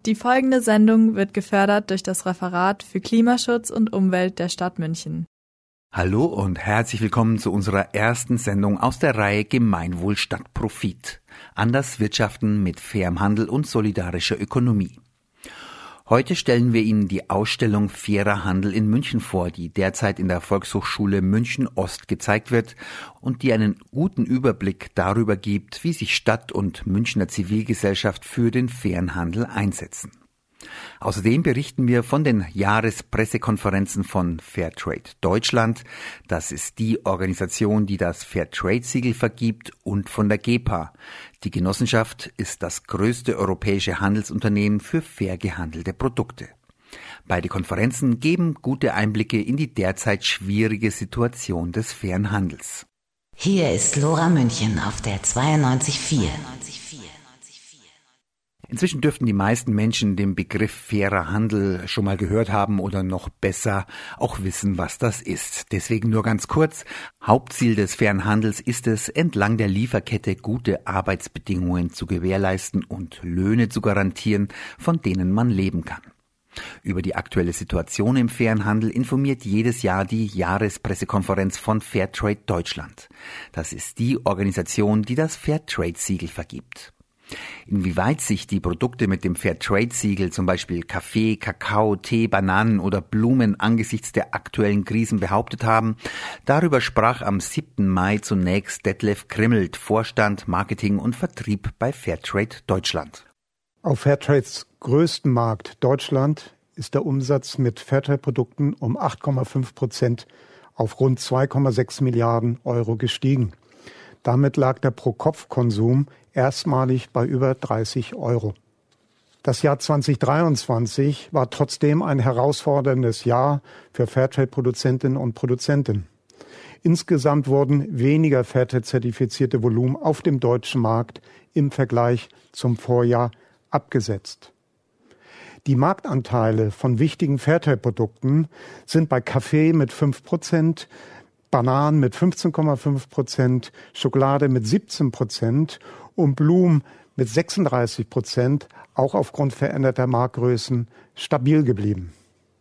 Die folgende Sendung wird gefördert durch das Referat für Klimaschutz und Umwelt der Stadt München. Hallo und herzlich willkommen zu unserer ersten Sendung aus der Reihe Gemeinwohl statt Profit. Anders wirtschaften mit fairem Handel und solidarischer Ökonomie. Heute stellen wir Ihnen die Ausstellung Fairer Handel in München vor, die derzeit in der Volkshochschule München Ost gezeigt wird und die einen guten Überblick darüber gibt, wie sich Stadt und Münchner Zivilgesellschaft für den fairen Handel einsetzen. Außerdem berichten wir von den Jahrespressekonferenzen von Fairtrade Deutschland, das ist die Organisation, die das Fairtrade-Siegel vergibt, und von der GEPA. Die Genossenschaft ist das größte europäische Handelsunternehmen für fair gehandelte Produkte. Beide Konferenzen geben gute Einblicke in die derzeit schwierige Situation des fairen Handels. Hier ist Lora München auf der 92.4. Inzwischen dürften die meisten Menschen den Begriff fairer Handel schon mal gehört haben oder noch besser auch wissen, was das ist. Deswegen nur ganz kurz. Hauptziel des fairen Handels ist es, entlang der Lieferkette gute Arbeitsbedingungen zu gewährleisten und Löhne zu garantieren, von denen man leben kann. Über die aktuelle Situation im fairen Handel informiert jedes Jahr die Jahrespressekonferenz von Fairtrade Deutschland. Das ist die Organisation, die das Fairtrade-Siegel vergibt. Inwieweit sich die Produkte mit dem Fairtrade-Siegel, zum Beispiel Kaffee, Kakao, Tee, Bananen oder Blumen, angesichts der aktuellen Krisen behauptet haben, darüber sprach am 7. Mai zunächst Detlef Krimmelt, Vorstand Marketing und Vertrieb bei Fairtrade Deutschland. Auf Fairtrades größten Markt Deutschland ist der Umsatz mit Fairtrade-Produkten um 8,5% auf rund 2,6 Milliarden Euro gestiegen. Damit lag der Pro-Kopf-Konsum erstmalig bei über 30 Euro. Das Jahr 2023 war trotzdem ein herausforderndes Jahr für Fairtrade-Produzentinnen und Produzenten. Insgesamt wurden weniger Fairtrade-zertifizierte Volumen auf dem deutschen Markt im Vergleich zum Vorjahr abgesetzt. Die Marktanteile von wichtigen Fairtrade-Produkten sind bei Kaffee mit 5%, Bananen mit 15,5%, Schokolade mit 17% und Blumen mit 36%, auch aufgrund veränderter Marktgrößen, stabil geblieben.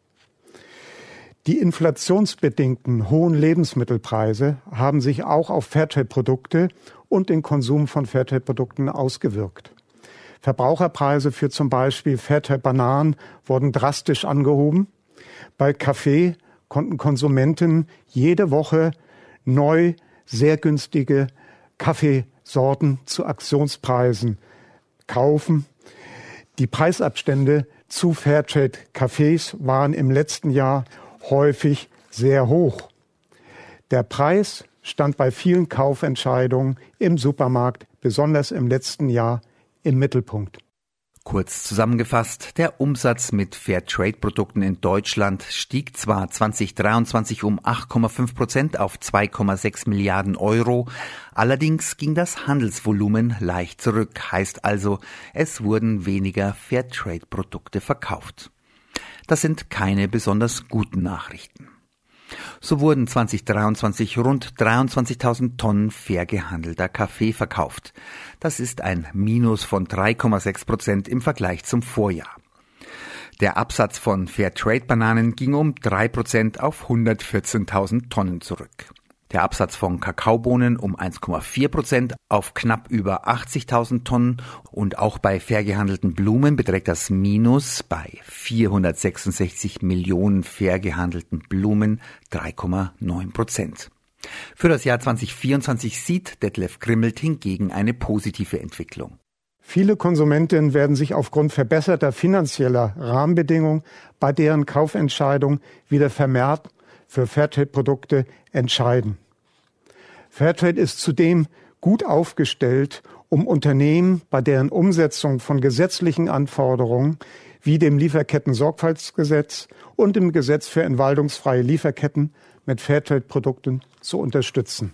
Die inflationsbedingten hohen Lebensmittelpreise haben sich auch auf Fairtrade-Produkte und den Konsum von Fairtrade-Produkten ausgewirkt. Verbraucherpreise für zum Beispiel Fairtrade-Bananen wurden drastisch angehoben. Bei Kaffee konnten Konsumenten jede Woche neu sehr günstige Kaffeesorten zu Aktionspreisen kaufen. Die Preisabstände zu Fairtrade-Cafés waren im letzten Jahr häufig sehr hoch. Der Preis stand bei vielen Kaufentscheidungen im Supermarkt, besonders im letzten Jahr, im Mittelpunkt. Kurz zusammengefasst, der Umsatz mit Fairtrade-Produkten in Deutschland stieg zwar 2023 um 8,5% auf 2,6 Milliarden Euro, allerdings ging das Handelsvolumen leicht zurück, heißt also, es wurden weniger Fairtrade-Produkte verkauft. Das sind keine besonders guten Nachrichten. So wurden 2023 rund 23.000 Tonnen fair gehandelter Kaffee verkauft. Das ist ein Minus von 3,6% im Vergleich zum Vorjahr. Der Absatz von Fairtrade-Bananen ging um 3% auf 114.000 Tonnen zurück. Der Absatz von Kakaobohnen um 1,4% auf knapp über 80.000 Tonnen und auch bei fair gehandelten Blumen beträgt das Minus bei 466 Millionen fair gehandelten Blumen 3,9%. Für das Jahr 2024 sieht Detlef Krimmelt hingegen eine positive Entwicklung. Viele Konsumentinnen werden sich aufgrund verbesserter finanzieller Rahmenbedingungen bei deren Kaufentscheidung wieder vermehrt für Fairtrade-Produkte entscheiden. Fairtrade ist zudem gut aufgestellt, um Unternehmen bei deren Umsetzung von gesetzlichen Anforderungen wie dem Lieferketten-Sorgfaltsgesetz und dem Gesetz für entwaldungsfreie Lieferketten mit Fairtrade-Produkten zu unterstützen.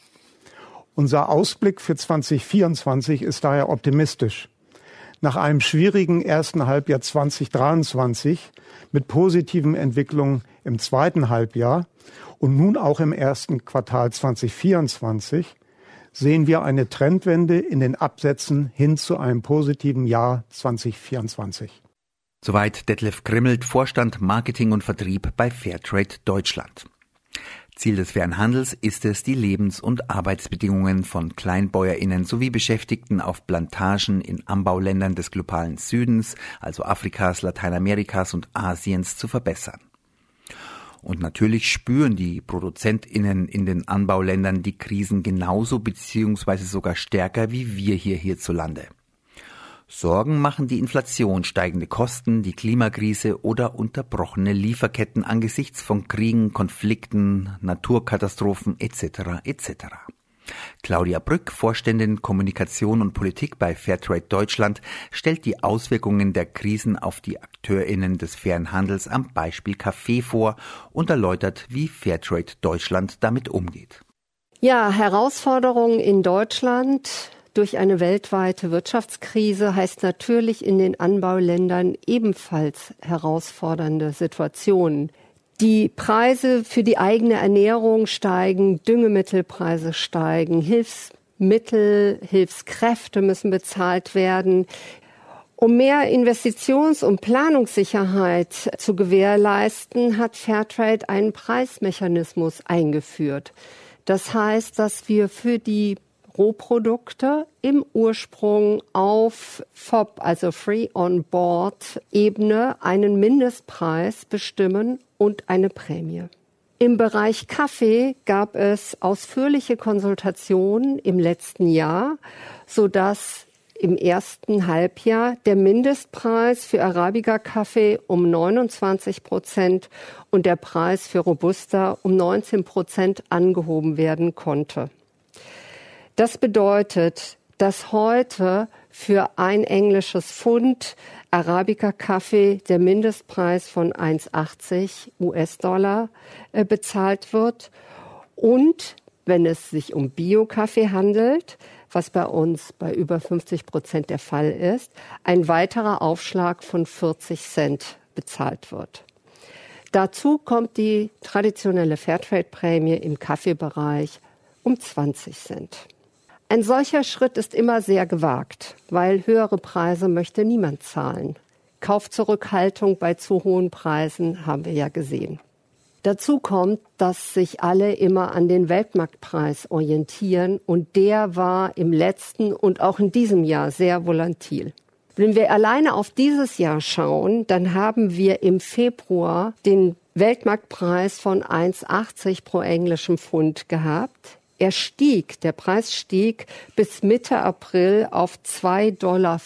Unser Ausblick für 2024 ist daher optimistisch. Nach einem schwierigen ersten Halbjahr 2023 mit positiven Entwicklungen im zweiten Halbjahr und nun auch im ersten Quartal 2024 sehen wir eine Trendwende in den Absätzen hin zu einem positiven Jahr 2024. Soweit Detlef Grimmelt, Vorstand Marketing und Vertrieb bei Fairtrade Deutschland. Ziel des fairen Handels ist es, die Lebens- und Arbeitsbedingungen von KleinbäuerInnen sowie Beschäftigten auf Plantagen in Anbauländern des globalen Südens, also Afrikas, Lateinamerikas und Asiens, zu verbessern. Und natürlich spüren die ProduzentInnen in den Anbauländern die Krisen genauso beziehungsweise sogar stärker wie wir hier hierzulande. Sorgen machen die Inflation, steigende Kosten, die Klimakrise oder unterbrochene Lieferketten angesichts von Kriegen, Konflikten, Naturkatastrophen etc. etc. Claudia Brück, Vorständin Kommunikation und Politik bei Fairtrade Deutschland, stellt die Auswirkungen der Krisen auf die AkteurInnen des fairen Handels am Beispiel Kaffee vor und erläutert, wie Fairtrade Deutschland damit umgeht. Ja, Herausforderungen in Deutschland durch eine weltweite Wirtschaftskrise heißt natürlich in den Anbauländern ebenfalls herausfordernde Situationen. Die Preise für die eigene Ernährung steigen, Düngemittelpreise steigen, Hilfskräfte müssen bezahlt werden. Um mehr Investitions- und Planungssicherheit zu gewährleisten, hat Fairtrade einen Preismechanismus eingeführt. Das heißt, dass wir für die Rohprodukte im Ursprung auf FOB, also Free-on-Board-Ebene, einen Mindestpreis bestimmen und eine Prämie. Im Bereich Kaffee gab es ausführliche Konsultationen im letzten Jahr, sodass im ersten Halbjahr der Mindestpreis für Arabica-Kaffee um 29% und der Preis für Robusta um 19% angehoben werden konnte. Das bedeutet, dass heute für ein englisches Pfund Arabica-Kaffee der Mindestpreis von 1,80 US-Dollar bezahlt wird. Und wenn es sich um Bio-Kaffee handelt, was bei uns bei über 50% der Fall ist, ein weiterer Aufschlag von 40 Cent bezahlt wird. Dazu kommt die traditionelle Fairtrade-Prämie im Kaffeebereich um 20 Cent. Ein solcher Schritt ist immer sehr gewagt, weil höhere Preise möchte niemand zahlen. Kaufzurückhaltung bei zu hohen Preisen haben wir ja gesehen. Dazu kommt, dass sich alle immer an den Weltmarktpreis orientieren und der war im letzten und auch in diesem Jahr sehr volatil. Wenn wir alleine auf dieses Jahr schauen, dann haben wir im Februar den Weltmarktpreis von 1,80 pro englischem Pfund gehabt. Der Preis stieg bis Mitte April auf 2,45 Dollar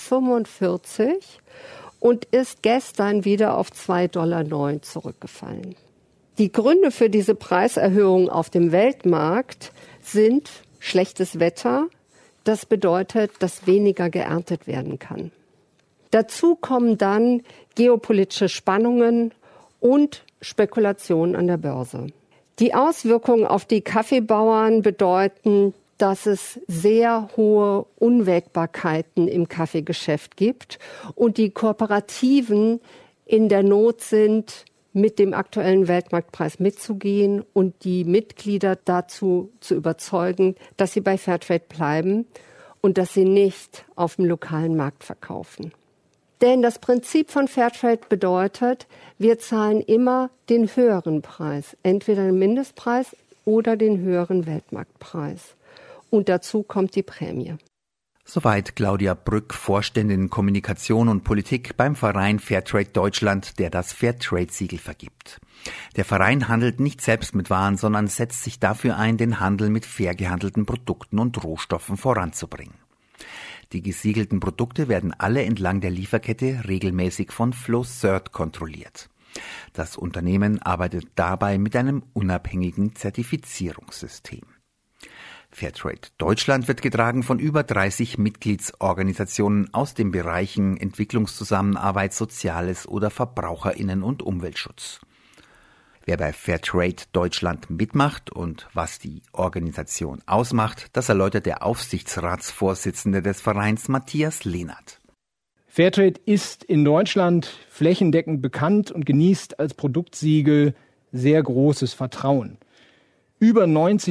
und ist gestern wieder auf 2,09 Dollar zurückgefallen. Die Gründe für diese Preiserhöhung auf dem Weltmarkt sind schlechtes Wetter. Das bedeutet, dass weniger geerntet werden kann. Dazu kommen dann geopolitische Spannungen und Spekulationen an der Börse. Die Auswirkungen auf die Kaffeebauern bedeuten, dass es sehr hohe Unwägbarkeiten im Kaffeegeschäft gibt und die Kooperativen in der Not sind, mit dem aktuellen Weltmarktpreis mitzugehen und die Mitglieder dazu zu überzeugen, dass sie bei Fairtrade bleiben und dass sie nicht auf dem lokalen Markt verkaufen. Denn das Prinzip von Fairtrade bedeutet, wir zahlen immer den höheren Preis, entweder den Mindestpreis oder den höheren Weltmarktpreis. Und dazu kommt die Prämie. Soweit Claudia Brück, Vorständin Kommunikation und Politik beim Verein Fairtrade Deutschland, der das Fairtrade-Siegel vergibt. Der Verein handelt nicht selbst mit Waren, sondern setzt sich dafür ein, den Handel mit fair gehandelten Produkten und Rohstoffen voranzubringen. Die gesiegelten Produkte werden alle entlang der Lieferkette regelmäßig von Flowcert kontrolliert. Das Unternehmen arbeitet dabei mit einem unabhängigen Zertifizierungssystem. Fairtrade Deutschland wird getragen von über 30 Mitgliedsorganisationen aus den Bereichen Entwicklungszusammenarbeit, Soziales oder VerbraucherInnen- und Umweltschutz. Wer bei Fairtrade Deutschland mitmacht und was die Organisation ausmacht, das erläutert der Aufsichtsratsvorsitzende des Vereins Matthias Lehnert. Fairtrade ist in Deutschland flächendeckend bekannt und genießt als Produktsiegel sehr großes Vertrauen. Über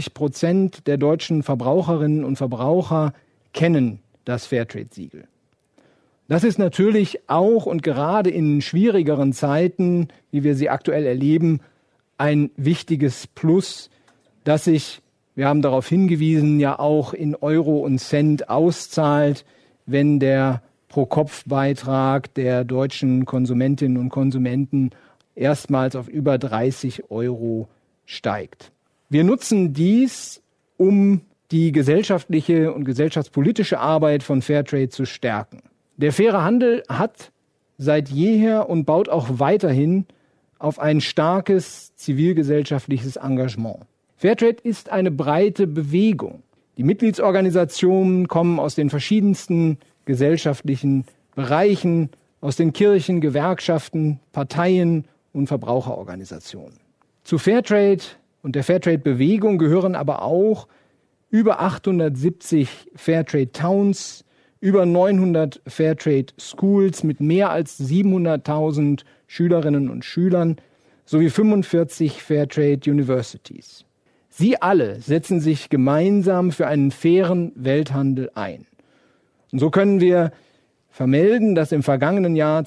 90% der deutschen Verbraucherinnen und Verbraucher kennen das Fairtrade-Siegel. Das ist natürlich auch und gerade in schwierigeren Zeiten, wie wir sie aktuell erleben, ein wichtiges Plus, das sich, wir haben darauf hingewiesen, ja auch in Euro und Cent auszahlt, wenn der Pro-Kopf-Beitrag der deutschen Konsumentinnen und Konsumenten erstmals auf über 30 € steigt. Wir nutzen dies, um die gesellschaftliche und gesellschaftspolitische Arbeit von Fairtrade zu stärken. Der faire Handel hat seit jeher und baut auch weiterhin auf ein starkes zivilgesellschaftliches Engagement. Fairtrade ist eine breite Bewegung. Die Mitgliedsorganisationen kommen aus den verschiedensten gesellschaftlichen Bereichen, aus den Kirchen, Gewerkschaften, Parteien und Verbraucherorganisationen. Zu Fairtrade und der Fairtrade-Bewegung gehören aber auch über 870 Fairtrade Towns, über 900 Fairtrade Schools mit mehr als 700.000 Schülerinnen und Schülern sowie 45 Fairtrade Universities. Sie alle setzen sich gemeinsam für einen fairen Welthandel ein. Und so können wir vermelden, dass im vergangenen Jahr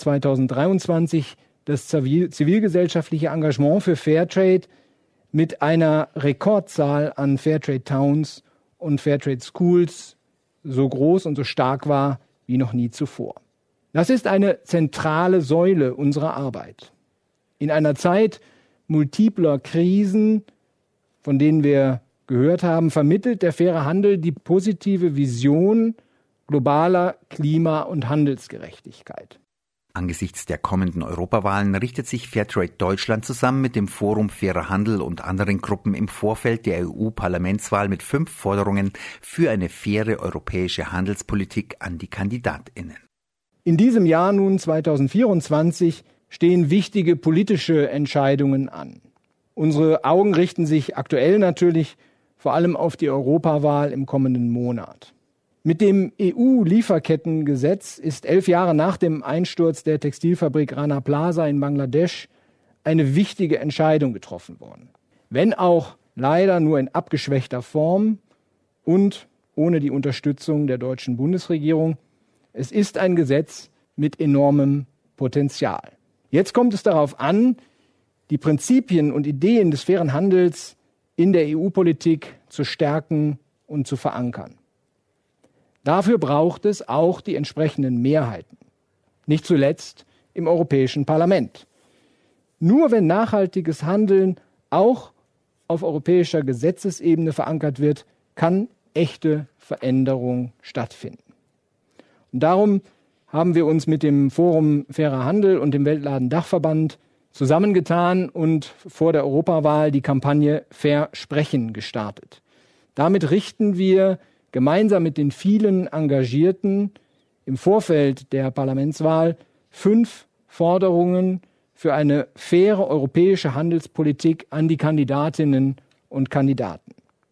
2023 das zivilgesellschaftliche Engagement für Fairtrade mit einer Rekordzahl an Fairtrade Towns und Fairtrade Schools so groß und so stark war wie noch nie zuvor. Das ist eine zentrale Säule unserer Arbeit. In einer Zeit multipler Krisen, von denen wir gehört haben, vermittelt der faire Handel die positive Vision globaler Klima- und Handelsgerechtigkeit. Angesichts der kommenden Europawahlen richtet sich Fairtrade Deutschland zusammen mit dem Forum Fairer Handel und anderen Gruppen im Vorfeld der EU-Parlamentswahl mit 5 Forderungen für eine faire europäische Handelspolitik an die KandidatInnen. In diesem Jahr nun 2024 stehen wichtige politische Entscheidungen an. Unsere Augen richten sich aktuell natürlich vor allem auf die Europawahl im kommenden Monat. Mit dem EU-Lieferkettengesetz ist 11 Jahre nach dem Einsturz der Textilfabrik Rana Plaza in Bangladesch eine wichtige Entscheidung getroffen worden. Wenn auch leider nur in abgeschwächter Form und ohne die Unterstützung der deutschen Bundesregierung. Es ist ein Gesetz mit enormem Potenzial. Jetzt kommt es darauf an, die Prinzipien und Ideen des fairen Handels in der EU-Politik zu stärken und zu verankern. Dafür braucht es auch die entsprechenden Mehrheiten, nicht zuletzt im Europäischen Parlament. Nur wenn nachhaltiges Handeln auch auf europäischer Gesetzesebene verankert wird, kann echte Veränderung stattfinden. Und darum haben wir uns mit dem Forum Fairer Handel und dem Weltladendachverband zusammengetan und vor der Europawahl die Kampagne Fair Sprechen gestartet. Damit richten wir gemeinsam mit den vielen Engagierten im Vorfeld der Parlamentswahl 5 Forderungen für eine faire europäische Handelspolitik an die Kandidatinnen und Kandidaten.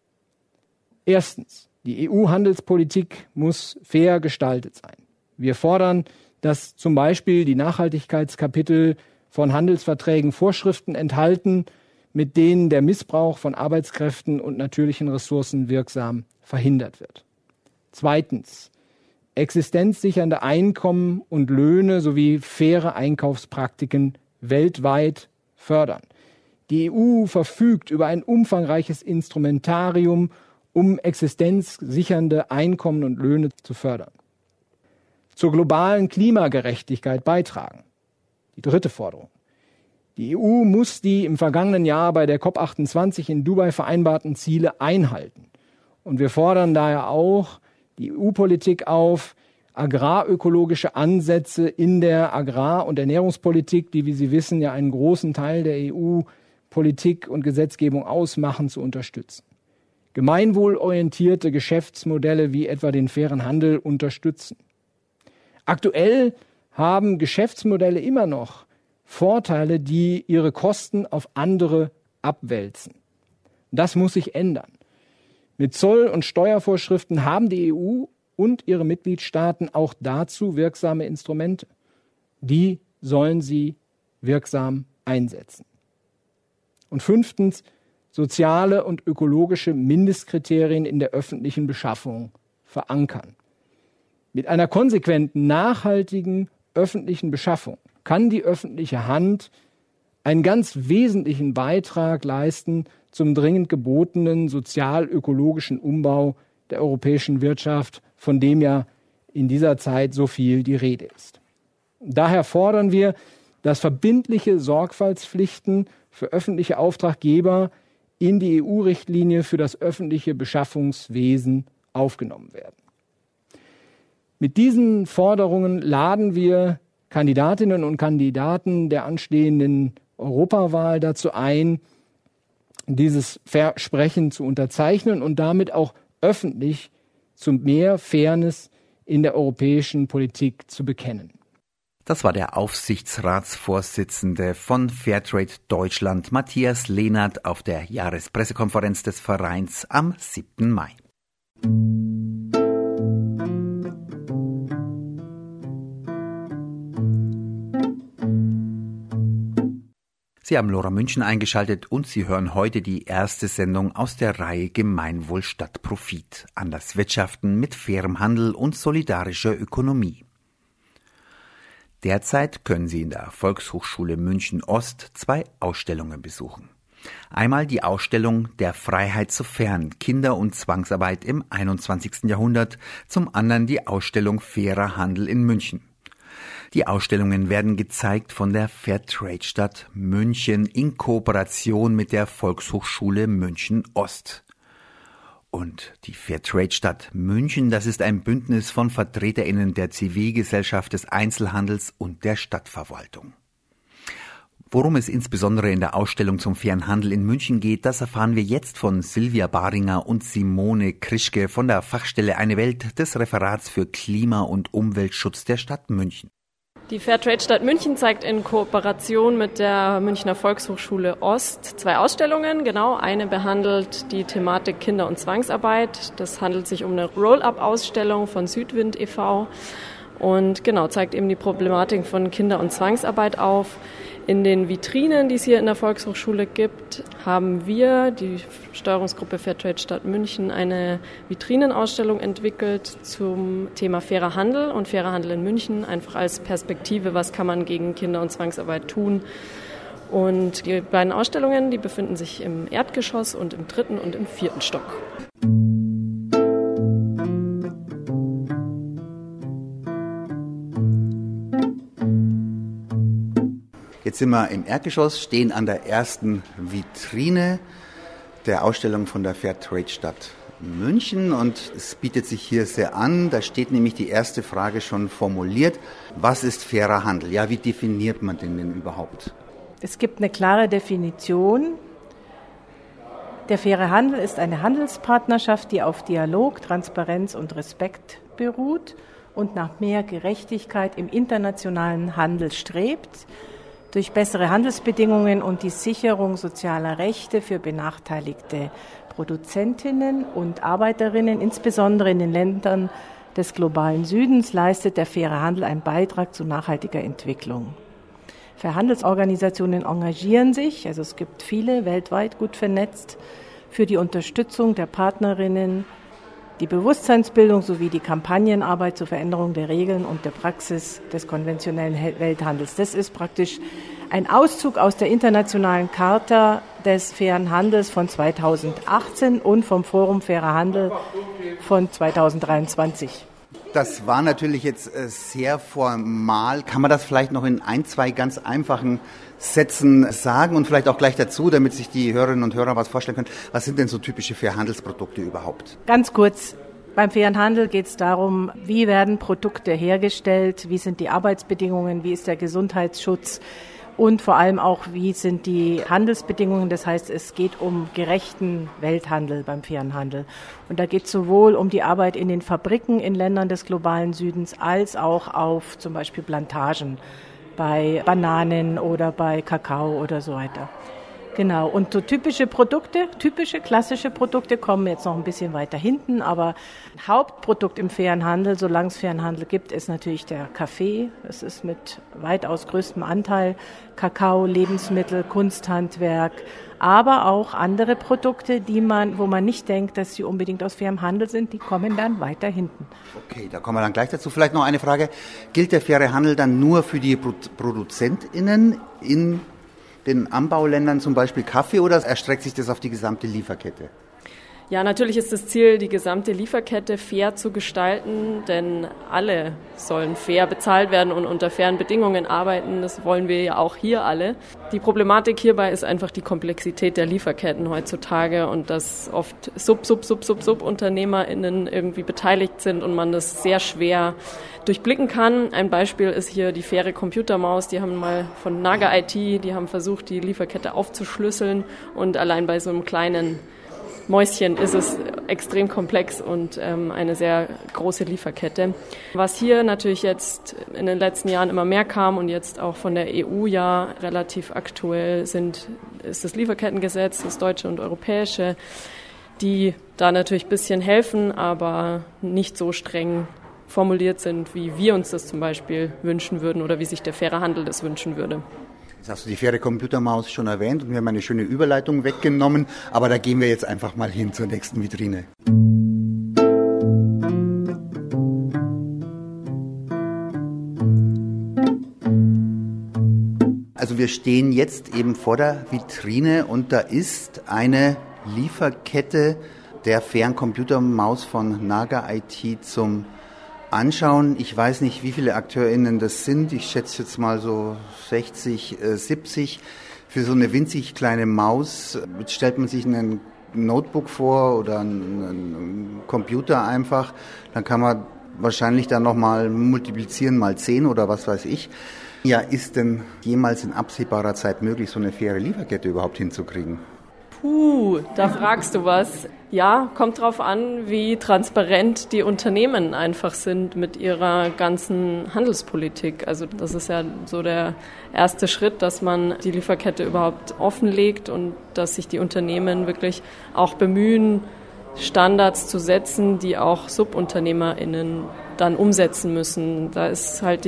Erstens, die EU-Handelspolitik muss fair gestaltet sein. Wir fordern, dass zum Beispiel die Nachhaltigkeitskapitel von Handelsverträgen Vorschriften enthalten, mit denen der Missbrauch von Arbeitskräften und natürlichen Ressourcen wirksam verhindert wird. Zweitens, existenzsichernde Einkommen und Löhne sowie faire Einkaufspraktiken weltweit fördern. Die EU verfügt über ein umfangreiches Instrumentarium, um existenzsichernde Einkommen und Löhne zu fördern. Zur globalen Klimagerechtigkeit beitragen. Die dritte Forderung. Die EU muss die im vergangenen Jahr bei der COP28 in Dubai vereinbarten Ziele einhalten. Und wir fordern daher auch die EU-Politik auf, agrarökologische Ansätze in der Agrar- und Ernährungspolitik, die, wie Sie wissen, ja einen großen Teil der EU-Politik und Gesetzgebung ausmachen, zu unterstützen. Gemeinwohlorientierte Geschäftsmodelle wie etwa den fairen Handel unterstützen. Aktuell haben Geschäftsmodelle immer noch Vorteile, die ihre Kosten auf andere abwälzen. Das muss sich ändern. Mit Zoll- und Steuervorschriften haben die EU und ihre Mitgliedstaaten auch dazu wirksame Instrumente. Die sollen sie wirksam einsetzen. Und 5. soziale und ökologische Mindestkriterien in der öffentlichen Beschaffung verankern. Mit einer konsequenten, nachhaltigen öffentlichen Beschaffung kann die öffentliche Hand einen ganz wesentlichen Beitrag leisten zum dringend gebotenen sozial-ökologischen Umbau der europäischen Wirtschaft, von dem ja in dieser Zeit so viel die Rede ist. Daher fordern wir, dass verbindliche Sorgfaltspflichten für öffentliche Auftraggeber in die EU-Richtlinie für das öffentliche Beschaffungswesen aufgenommen werden. Mit diesen Forderungen laden wir Kandidatinnen und Kandidaten der anstehenden Europawahl dazu ein, dieses Versprechen zu unterzeichnen und damit auch öffentlich zu mehr Fairness in der europäischen Politik zu bekennen. Das war der Aufsichtsratsvorsitzende von Fairtrade Deutschland, Matthias Lehnert, auf der Jahrespressekonferenz des Vereins am 7. Mai. Sie haben Lora München eingeschaltet und Sie hören heute die erste Sendung aus der Reihe Gemeinwohl statt Profit. Anders wirtschaften mit fairem Handel und solidarischer Ökonomie. Derzeit können Sie in der Volkshochschule München Ost 2 Ausstellungen besuchen. Einmal die Ausstellung Der Freiheit zu fern, Kinder- und Zwangsarbeit im 21. Jahrhundert, zum anderen die Ausstellung Fairer Handel in München. Die Ausstellungen werden gezeigt von der Fairtrade-Stadt München in Kooperation mit der Volkshochschule München Ost. Und die Fairtrade-Stadt München, das ist ein Bündnis von VertreterInnen der Zivilgesellschaft, des Einzelhandels und der Stadtverwaltung. Worum es insbesondere in der Ausstellung zum fairen Handel in München geht, das erfahren wir jetzt von Silvia Baringer und Simone Krischke von der Fachstelle Eine Welt des Referats für Klima- und Umweltschutz der Stadt München. Die Fairtrade-Stadt München zeigt in Kooperation mit der Münchner Volkshochschule Ost 2 Ausstellungen. Genau, eine behandelt die Thematik Kinder- und Zwangsarbeit. Das handelt sich um eine Roll-up-Ausstellung von Südwind e.V. und genau zeigt eben die Problematik von Kinder- und Zwangsarbeit auf. In den Vitrinen, die es hier in der Volkshochschule gibt, haben wir, die Steuerungsgruppe Fairtrade Stadt München, eine Vitrinenausstellung entwickelt zum Thema fairer Handel und fairer Handel in München, einfach als Perspektive, was kann man gegen Kinder- und Zwangsarbeit tun. Und die beiden Ausstellungen, die befinden sich im Erdgeschoss und im 3. und im 4. Stock. Jetzt sind wir im Erdgeschoss, stehen an der ersten Vitrine der Ausstellung von der Fairtrade Stadt München und es bietet sich hier sehr an. Da steht nämlich die erste Frage schon formuliert. Was ist fairer Handel? Ja, wie definiert man den denn überhaupt? Es gibt eine klare Definition. Der faire Handel ist eine Handelspartnerschaft, die auf Dialog, Transparenz und Respekt beruht und nach mehr Gerechtigkeit im internationalen Handel strebt, durch bessere Handelsbedingungen und die Sicherung sozialer Rechte für benachteiligte Produzentinnen und Arbeiterinnen, insbesondere in den Ländern des globalen Südens, leistet der faire Handel einen Beitrag zu nachhaltiger Entwicklung. Fairhandelsorganisationen engagieren sich, also es gibt viele weltweit gut vernetzt, für die Unterstützung der Partnerinnen, die Bewusstseinsbildung sowie die Kampagnenarbeit zur Veränderung der Regeln und der Praxis des konventionellen Welthandels. Das ist praktisch ein Auszug aus der internationalen Charta des fairen Handels von 2018 und vom Forum Fairer Handel von 2023. Das war natürlich jetzt sehr formal. Kann man das vielleicht noch in 1, 2 ganz einfachen Sätzen sagen und vielleicht auch gleich dazu, damit sich die Hörerinnen und Hörer was vorstellen können. Was sind denn so typische Fairhandelsprodukte überhaupt? Ganz kurz. Beim fairen Handel geht es darum, wie werden Produkte hergestellt, wie sind die Arbeitsbedingungen, wie ist der Gesundheitsschutz und vor allem auch, wie sind die Handelsbedingungen. Das heißt, es geht um gerechten Welthandel beim fairen Handel. Und da geht es sowohl um die Arbeit in den Fabriken in Ländern des globalen Südens als auch auf zum Beispiel Plantagen bei Bananen oder bei Kakao oder so weiter. Genau, und so typische klassische Produkte kommen jetzt noch ein bisschen weiter hinten, aber Hauptprodukt im fairen Handel, solange es fairen Handel gibt, ist natürlich der Kaffee. Es ist mit weitaus größtem Anteil Kakao, Lebensmittel, Kunsthandwerk, aber auch andere Produkte, wo man nicht denkt, dass sie unbedingt aus fairem Handel sind, die kommen dann weiter hinten. Okay, da kommen wir dann gleich dazu. Vielleicht noch eine Frage. Gilt der faire Handel dann nur für die ProduzentInnen in den Anbauländern, zum Beispiel Kaffee, oder erstreckt sich das auf die gesamte Lieferkette? Ja, natürlich ist das Ziel, die gesamte Lieferkette fair zu gestalten, denn alle sollen fair bezahlt werden und unter fairen Bedingungen arbeiten. Das wollen wir ja auch hier alle. Die Problematik hierbei ist einfach die Komplexität der Lieferketten heutzutage und dass oft SubunternehmerInnen irgendwie beteiligt sind und man das sehr schwer durchblicken kann. Ein Beispiel ist hier die faire Computermaus. Die haben mal von Naga IT, die haben versucht, die Lieferkette aufzuschlüsseln und allein bei so einem kleinen Mäuschen ist es extrem komplex und eine sehr große Lieferkette. Was hier natürlich jetzt in den letzten Jahren immer mehr kam und jetzt auch von der EU ja relativ aktuell ist das Lieferkettengesetz, das deutsche und europäische, die da natürlich ein bisschen helfen, aber nicht so streng formuliert sind, wie wir uns das zum Beispiel wünschen würden oder wie sich der faire Handel das wünschen würde. Jetzt hast du die faire Computermaus schon erwähnt und wir haben eine schöne Überleitung weggenommen, aber da gehen wir jetzt einfach mal hin zur nächsten Vitrine. Also wir stehen jetzt eben vor der Vitrine und da ist eine Lieferkette der fairen Computermaus von Naga IT zum Anschauen. Ich weiß nicht, wie viele AkteurInnen das sind. Ich schätze jetzt mal so 60, 70. Für so eine winzig kleine Maus stellt man sich ein Notebook vor oder einen Computer einfach. Dann kann man wahrscheinlich dann nochmal multiplizieren mal 10 oder was weiß ich. Ja, ist denn jemals in absehbarer Zeit möglich, so eine faire Lieferkette überhaupt hinzukriegen? Da fragst du was. Ja, kommt drauf an, wie transparent die Unternehmen einfach sind mit ihrer ganzen Handelspolitik. Also das ist ja so der erste Schritt, dass man die Lieferkette überhaupt offenlegt und dass sich die Unternehmen wirklich auch bemühen, Standards zu setzen, die auch SubunternehmerInnen dann umsetzen müssen. Da ist halt die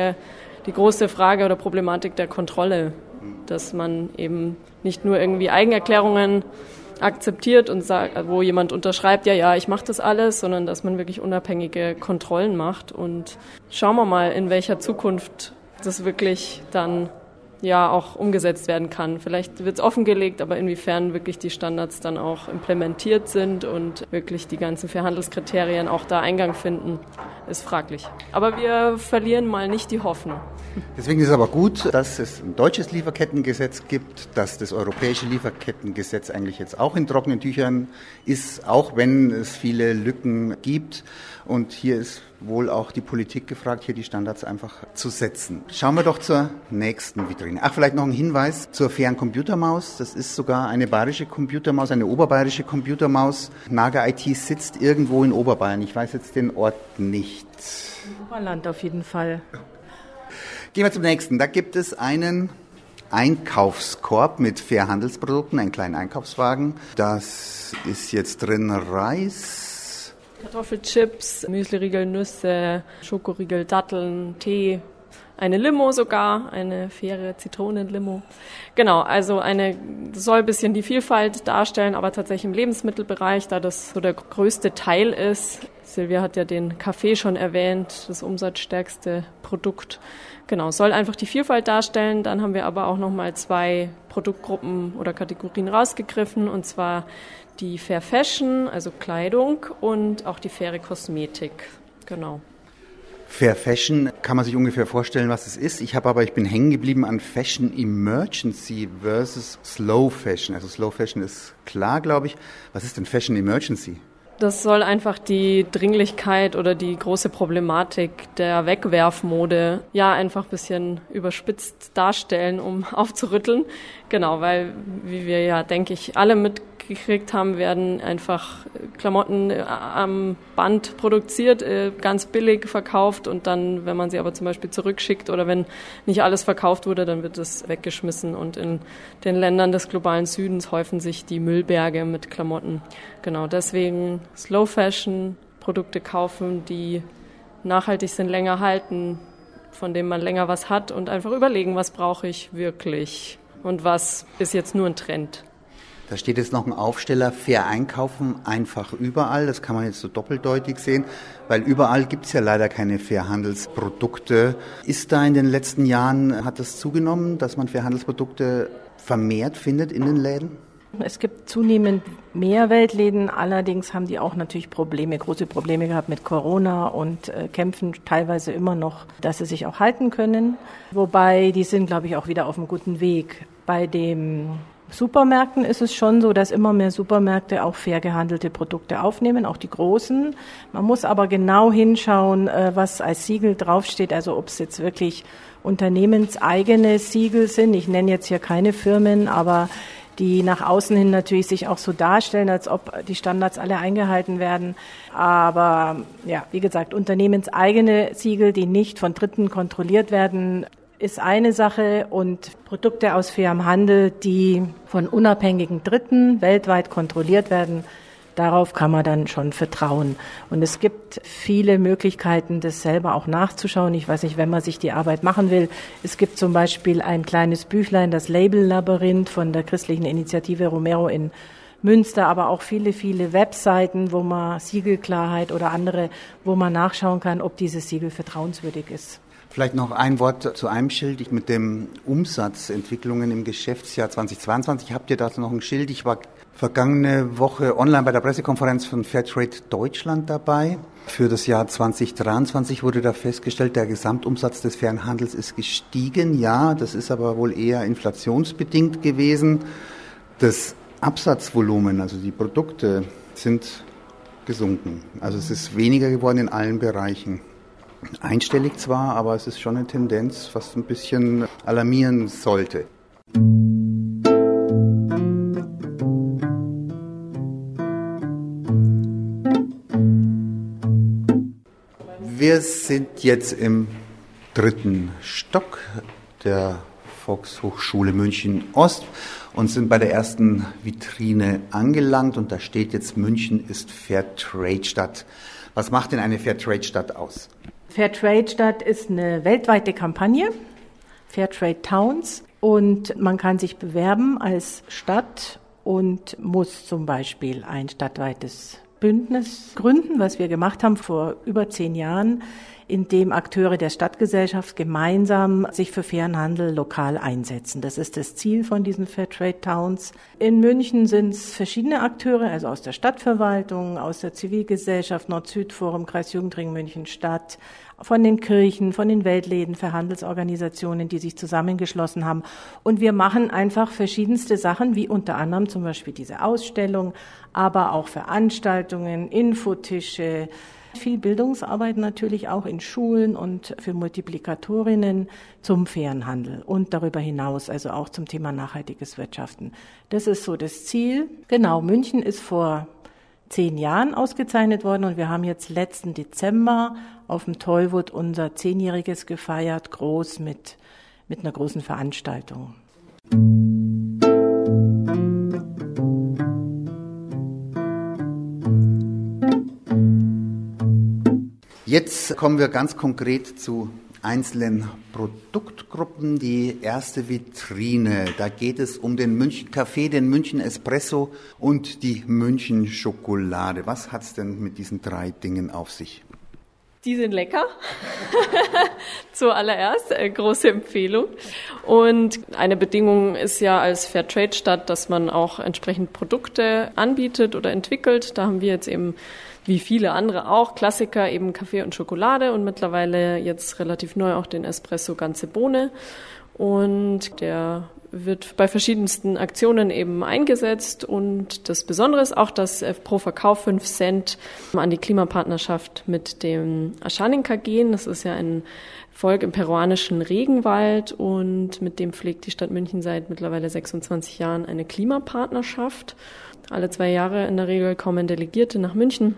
große Frage oder Problematik der Kontrolle, dass man eben nicht nur irgendwie Eigenerklärungen akzeptiert und sagt, wo jemand unterschreibt, ja, ich mache das alles, sondern dass man wirklich unabhängige Kontrollen macht. Und schauen wir mal, in welcher Zukunft das wirklich dann ja auch umgesetzt werden kann. Vielleicht wird es offengelegt, aber inwiefern wirklich die Standards dann auch implementiert sind und wirklich die ganzen Fairhandelskriterien auch da Eingang finden, ist fraglich. Aber wir verlieren mal nicht die Hoffnung. Deswegen ist es aber gut, dass es ein deutsches Lieferkettengesetz gibt, dass das europäische Lieferkettengesetz eigentlich jetzt auch in trockenen Tüchern ist, auch wenn es viele Lücken gibt. Und hier ist wohl auch die Politik gefragt, hier die Standards einfach zu setzen. Schauen wir doch zur nächsten Vitrine. Vielleicht noch ein Hinweis zur fairen Computermaus. Das ist sogar eine bayerische Computermaus, eine oberbayerische Computermaus. Naga IT sitzt irgendwo in Oberbayern. Ich weiß jetzt den Ort nicht. Im Oberland auf jeden Fall. Gehen wir zum nächsten. Da gibt es einen Einkaufskorb mit Fairhandelsprodukten, einen kleinen Einkaufswagen. Das ist jetzt drin Reis, Kartoffelchips, Müsliriegel, Nüsse, Schokoriegel, Datteln, Tee, eine Limo sogar, eine faire Zitronenlimo. Genau, also das soll ein bisschen die Vielfalt darstellen, aber tatsächlich im Lebensmittelbereich, da das so der größte Teil ist. Silvia hat ja den Kaffee schon erwähnt, das umsatzstärkste Produkt. Genau, soll einfach die Vielfalt darstellen. Dann haben wir aber auch nochmal 2 Produktgruppen oder Kategorien rausgegriffen, und zwar die Fair Fashion, also Kleidung, und auch die faire Kosmetik. Genau. Fair Fashion kann man sich ungefähr vorstellen, was es ist. Ich bin hängen geblieben an Fashion Emergency versus Slow Fashion. Also Slow Fashion ist klar, glaube ich. Was ist denn Fashion Emergency? Das soll einfach die Dringlichkeit oder die große Problematik der Wegwerfmode einfach ein bisschen überspitzt darstellen, um aufzurütteln. Genau, weil, wie wir ja, denke ich, alle mitgekriegt gekriegt haben, werden einfach Klamotten am Band produziert, ganz billig verkauft und dann, wenn man sie aber zum Beispiel zurückschickt oder wenn nicht alles verkauft wurde, dann wird es weggeschmissen und in den Ländern des globalen Südens häufen sich die Müllberge mit Klamotten. Genau, deswegen Slow Fashion, Produkte kaufen, die nachhaltig sind, länger halten, von denen man länger was hat und einfach überlegen, was brauche ich wirklich und was ist jetzt nur ein Trend. Da steht jetzt noch ein Aufsteller, fair einkaufen, einfach überall. Das kann man jetzt so doppeldeutig sehen, weil überall gibt es ja leider keine Fairhandelsprodukte. Ist da in den letzten Jahren, hat das zugenommen, dass man Fairhandelsprodukte vermehrt findet in den Läden? Es gibt zunehmend mehr Weltläden, allerdings haben die auch natürlich große Probleme gehabt mit Corona und kämpfen teilweise immer noch, dass sie sich auch halten können. Wobei, die sind, glaube ich, auch wieder auf einem guten Weg. Bei den Supermärkten ist es schon so, dass immer mehr Supermärkte auch fair gehandelte Produkte aufnehmen, auch die großen. Man muss aber genau hinschauen, was als Siegel draufsteht, also ob es jetzt wirklich unternehmenseigene Siegel sind. Ich nenne jetzt hier keine Firmen, aber die nach außen hin natürlich sich auch so darstellen, als ob die Standards alle eingehalten werden. Aber ja, wie gesagt, unternehmenseigene Siegel, die nicht von Dritten kontrolliert werden, ist eine Sache und Produkte aus fairem Handel, die von unabhängigen Dritten weltweit kontrolliert werden, darauf kann man dann schon vertrauen. Und es gibt viele Möglichkeiten, das selber auch nachzuschauen. Ich weiß nicht, wenn man sich die Arbeit machen will. Es gibt zum Beispiel ein kleines Büchlein, das Label-Labyrinth von der christlichen Initiative Romero in Münster, aber auch viele, viele Webseiten, wo man Siegelklarheit oder andere, wo man nachschauen kann, ob dieses Siegel vertrauenswürdig ist. Vielleicht noch ein Wort zu einem Schild mit dem Umsatzentwicklungen im Geschäftsjahr 2022. Habt ihr dazu noch ein Schild? Ich war vergangene Woche online bei der Pressekonferenz von Fairtrade Deutschland dabei. Für das Jahr 2023 wurde da festgestellt, der Gesamtumsatz des fairen Handels ist gestiegen. Ja, das ist aber wohl eher inflationsbedingt gewesen. Das Absatzvolumen, also die Produkte, sind gesunken. Also es ist weniger geworden in allen Bereichen. Einstellig zwar, aber es ist schon eine Tendenz, was ein bisschen alarmieren sollte. Wir sind jetzt im 3. Stock der Volkshochschule München Ost und sind bei der ersten Vitrine angelangt und da steht jetzt: München ist Fairtrade-Stadt. Was macht denn eine Fairtrade-Stadt aus? Fairtrade-Stadt ist eine weltweite Kampagne, Fairtrade Towns, und man kann sich bewerben als Stadt und muss zum Beispiel ein stadtweites Bündnis gründen, was wir gemacht haben vor über 10 Jahren, in dem Akteure der Stadtgesellschaft gemeinsam sich für fairen Handel lokal einsetzen. Das ist das Ziel von diesen Fairtrade Towns. In München sind es verschiedene Akteure, also aus der Stadtverwaltung, aus der Zivilgesellschaft, Nord-Süd-Forum, Kreis Jugendring München Stadt, von den Kirchen, von den Weltläden, für Handelsorganisationen, die sich zusammengeschlossen haben. Und wir machen einfach verschiedenste Sachen, wie unter anderem zum Beispiel diese Ausstellung, aber auch Veranstaltungen, Infotische, viel Bildungsarbeit natürlich auch in Schulen und für Multiplikatorinnen zum fairen Handel und darüber hinaus, also auch zum Thema nachhaltiges Wirtschaften. Das ist so das Ziel. Genau, München ist vor 10 Jahren ausgezeichnet worden und wir haben jetzt letzten Dezember auf dem Tollwood unser 10-jähriges gefeiert, groß mit einer großen Veranstaltung. Jetzt kommen wir ganz konkret zu einzelnen Produktgruppen. Die erste Vitrine, da geht es um den München Kaffee, den München Espresso und die München Schokolade. Was hat's denn mit diesen 3 Dingen auf sich? Die sind lecker. Zuallererst große Empfehlung. Und eine Bedingung ist ja als Fairtrade-Stadt, dass man auch entsprechend Produkte anbietet oder entwickelt. Da haben wir jetzt eben, wie viele andere auch, Klassiker, eben Kaffee und Schokolade und mittlerweile jetzt relativ neu auch den Espresso ganze Bohne. und der wird bei verschiedensten Aktionen eben eingesetzt. Und das Besondere ist auch, dass pro Verkauf 5 Cent an die Klimapartnerschaft mit dem Aschaninka gehen. Das ist ja ein Volk im peruanischen Regenwald und mit dem pflegt die Stadt München seit mittlerweile 26 Jahren eine Klimapartnerschaft. Alle 2 Jahre in der Regel kommen Delegierte nach München.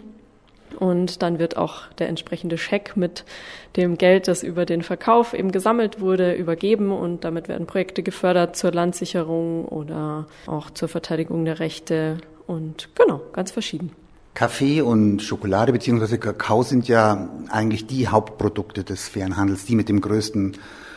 Und dann wird auch der entsprechende Scheck mit dem Geld, das über den Verkauf eben gesammelt wurde, übergeben. Und damit werden Projekte gefördert zur Landsicherung oder auch zur Verteidigung der Rechte. Und genau, ganz verschieden. Kaffee und Schokolade bzw. Kakao sind ja eigentlich die Hauptprodukte des fairen Handels, die mit dem größten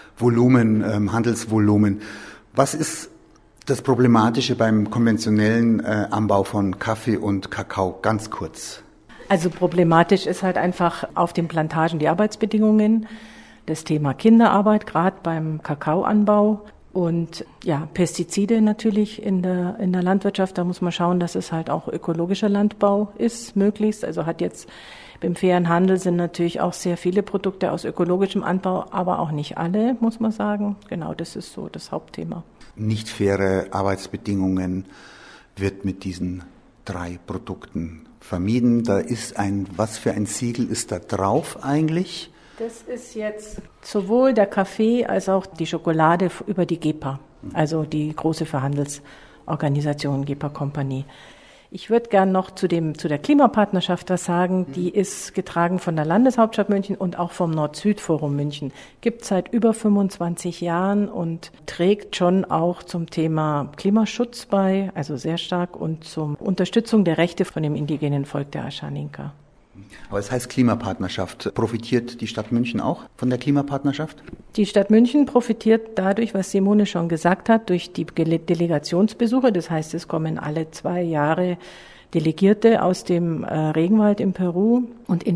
Volumen, Handelsvolumen. Was ist das Problematische beim konventionellen Anbau von Kaffee und Kakao? Ganz kurz. Also problematisch ist halt einfach auf den Plantagen die Arbeitsbedingungen, das Thema Kinderarbeit, gerade beim Kakaoanbau und ja, Pestizide natürlich in der Landwirtschaft. Da muss man schauen, dass es halt auch ökologischer Landbau ist, möglichst. Also hat jetzt beim fairen Handel sind natürlich auch sehr viele Produkte aus ökologischem Anbau, aber auch nicht alle, muss man sagen. Genau, das ist so das Hauptthema. Nicht faire Arbeitsbedingungen wird mit diesen 3 Produkten vermieden. Da ist was für ein Siegel ist da drauf eigentlich? Das ist jetzt sowohl der Kaffee als auch die Schokolade über die GEPA, also die große Verhandelsorganisation GEPA Company. Ich würde gern noch zu der Klimapartnerschaft was sagen. Die ist getragen von der Landeshauptstadt München und auch vom Nord-Süd-Forum München. Gibt seit über 25 Jahren und trägt schon auch zum Thema Klimaschutz bei, also sehr stark, und zur Unterstützung der Rechte von dem indigenen Volk der Aschaninka. Aber es heißt Klimapartnerschaft. Profitiert die Stadt München auch von der Klimapartnerschaft? Die Stadt München profitiert dadurch, was Simone schon gesagt hat, durch die Delegationsbesuche. Das heißt, es kommen alle 2 Jahre Delegierte aus dem Regenwald in Peru und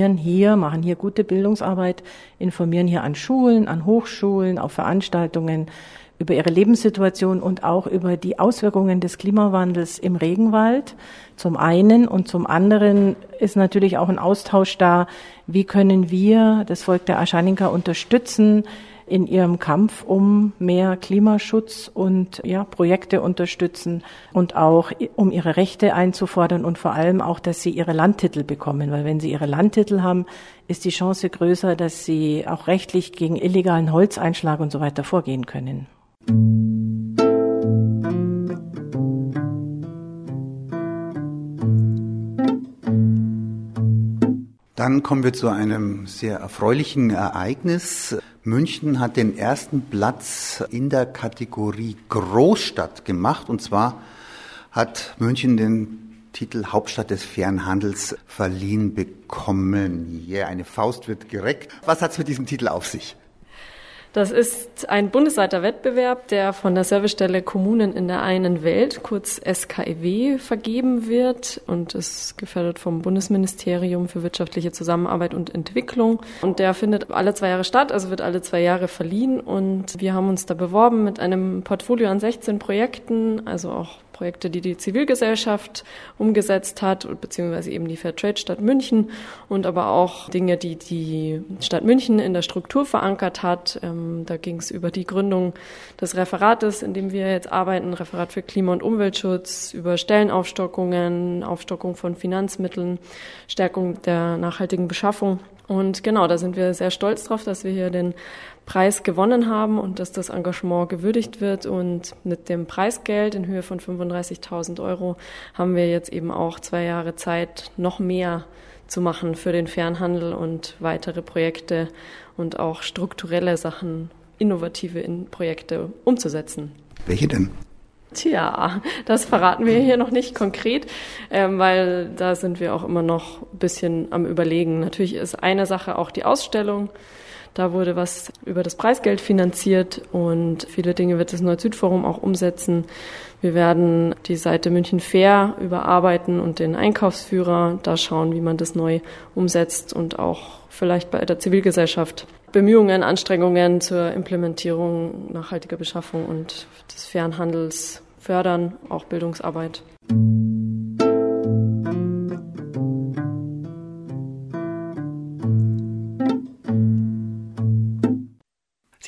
machen hier gute Bildungsarbeit, informieren hier an Schulen, an Hochschulen, auf Veranstaltungen über ihre Lebenssituation und auch über die Auswirkungen des Klimawandels im Regenwald zum einen, und zum anderen ist natürlich auch ein Austausch da, wie können wir das Volk der Aschaninka unterstützen in ihrem Kampf um mehr Klimaschutz und Projekte unterstützen und auch um ihre Rechte einzufordern und vor allem auch, dass sie ihre Landtitel bekommen, weil wenn sie ihre Landtitel haben, ist die Chance größer, dass sie auch rechtlich gegen illegalen Holzeinschlag und so weiter vorgehen können. Dann kommen wir zu einem sehr erfreulichen Ereignis. München hat den ersten Platz in der Kategorie Großstadt gemacht. Und zwar hat München den Titel Hauptstadt des fairen Handels verliehen bekommen. Eine Faust wird gereckt. Was hat es mit diesem Titel auf sich? Das ist ein bundesweiter Wettbewerb, der von der Servicestelle Kommunen in der einen Welt, kurz SKEW, vergeben wird und ist gefördert vom Bundesministerium für wirtschaftliche Zusammenarbeit und Entwicklung. Und der findet alle 2 Jahre statt, also wird alle 2 Jahre verliehen. Und wir haben uns da beworben mit einem Portfolio an 16 Projekten, also auch Projekte, die die Zivilgesellschaft umgesetzt hat, beziehungsweise eben die Fairtrade Stadt München und aber auch Dinge, die die Stadt München in der Struktur verankert hat. Da ging es über die Gründung des Referates, in dem wir jetzt arbeiten, Referat für Klima- und Umweltschutz, über Stellenaufstockungen, Aufstockung von Finanzmitteln, Stärkung der nachhaltigen Beschaffung. Und genau, da sind wir sehr stolz drauf, dass wir hier den Preis gewonnen haben und dass das Engagement gewürdigt wird. Und mit dem Preisgeld in Höhe von 35.000 € haben wir jetzt eben auch 2 Jahre Zeit, noch mehr zu machen für den fairen Handel und weitere Projekte und auch strukturelle Sachen, innovative Projekte umzusetzen. Welche denn? Tja, das verraten wir hier noch nicht konkret, weil da sind wir auch immer noch ein bisschen am Überlegen. Natürlich ist eine Sache auch die Ausstellung. Da wurde was über das Preisgeld finanziert und viele Dinge wird das Nord-Süd-Forum auch umsetzen. Wir werden die Seite München Fair überarbeiten und den Einkaufsführer da schauen, wie man das neu umsetzt und auch vielleicht bei der Zivilgesellschaft Bemühungen, Anstrengungen zur Implementierung nachhaltiger Beschaffung und des fairen Handels fördern, auch Bildungsarbeit.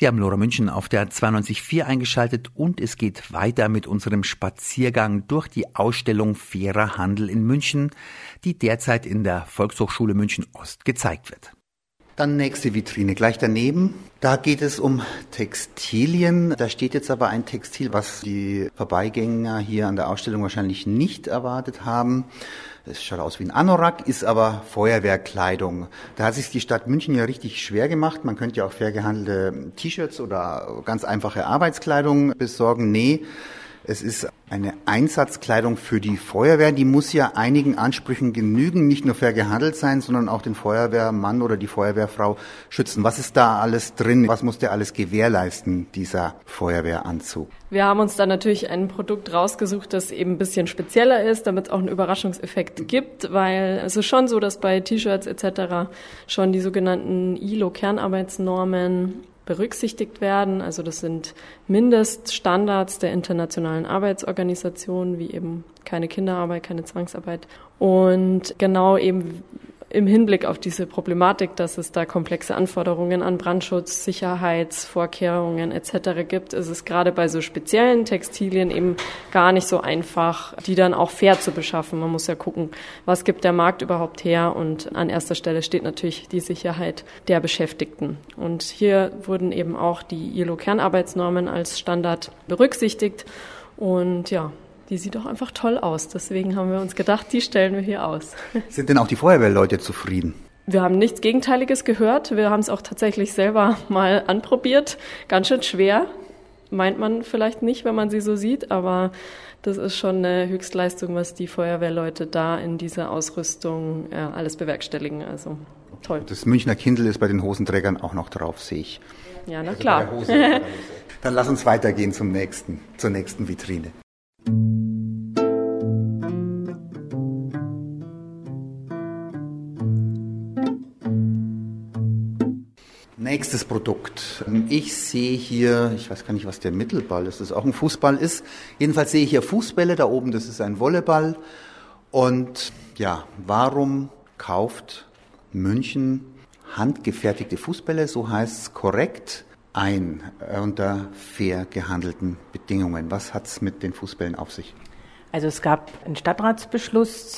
Sie haben Lora München auf der 92.4 eingeschaltet und es geht weiter mit unserem Spaziergang durch die Ausstellung Fairer Handel in München, die derzeit in der Volkshochschule München Ost gezeigt wird. Dann nächste Vitrine, gleich daneben. Da geht es um Textilien. Da steht jetzt aber ein Textil, was die Vorbeigänger hier an der Ausstellung wahrscheinlich nicht erwartet haben. Es schaut aus wie ein Anorak, ist aber Feuerwehrkleidung. Da hat sich die Stadt München ja richtig schwer gemacht. Man könnte ja auch fair gehandelte T-Shirts oder ganz einfache Arbeitskleidung besorgen. Nee, es ist eine Einsatzkleidung für die Feuerwehr. Die muss ja einigen Ansprüchen genügen, nicht nur fair gehandelt sein, sondern auch den Feuerwehrmann oder die Feuerwehrfrau schützen. Was ist da alles drin? Was muss der alles gewährleisten, dieser Feuerwehranzug? Wir haben uns da natürlich ein Produkt rausgesucht, das eben ein bisschen spezieller ist, damit es auch einen Überraschungseffekt gibt, weil es ist schon so, dass bei T-Shirts etc. schon die sogenannten ILO-Kernarbeitsnormen berücksichtigt werden. Also das sind Mindeststandards der internationalen Arbeitsorganisationen, wie eben keine Kinderarbeit, keine Zwangsarbeit. Und genau eben im Hinblick auf diese Problematik, dass es da komplexe Anforderungen an Brandschutz, Sicherheitsvorkehrungen etc. gibt, ist es gerade bei so speziellen Textilien eben gar nicht so einfach, die dann auch fair zu beschaffen. Man muss ja gucken, was gibt der Markt überhaupt her, und an erster Stelle steht natürlich die Sicherheit der Beschäftigten. Und hier wurden eben auch die ILO-Kernarbeitsnormen als Standard berücksichtigt, und ja, die sieht doch einfach toll aus. Deswegen haben wir uns gedacht, die stellen wir hier aus. Sind denn auch die Feuerwehrleute zufrieden? Wir haben nichts Gegenteiliges gehört. Wir haben es auch tatsächlich selber mal anprobiert. Ganz schön schwer, meint man vielleicht nicht, wenn man sie so sieht. Aber das ist schon eine Höchstleistung, was die Feuerwehrleute da in dieser Ausrüstung alles bewerkstelligen. Also toll. Das Münchner Kindl ist bei den Hosenträgern auch noch drauf, sehe ich. Ja, na klar. Dann lass uns weitergehen zur nächsten Vitrine. Nächstes Produkt. Ich sehe hier, ich weiß gar nicht, was der Mittelball ist, das auch ein Fußball ist. Jedenfalls sehe ich hier Fußbälle, da oben, das ist ein Volleyball. Und ja, warum kauft München handgefertigte Fußbälle, so heißt es korrekt, ein unter fair gehandelten Bedingungen? Was hat es mit den Fußbällen auf sich? Also es gab einen Stadtratsbeschluss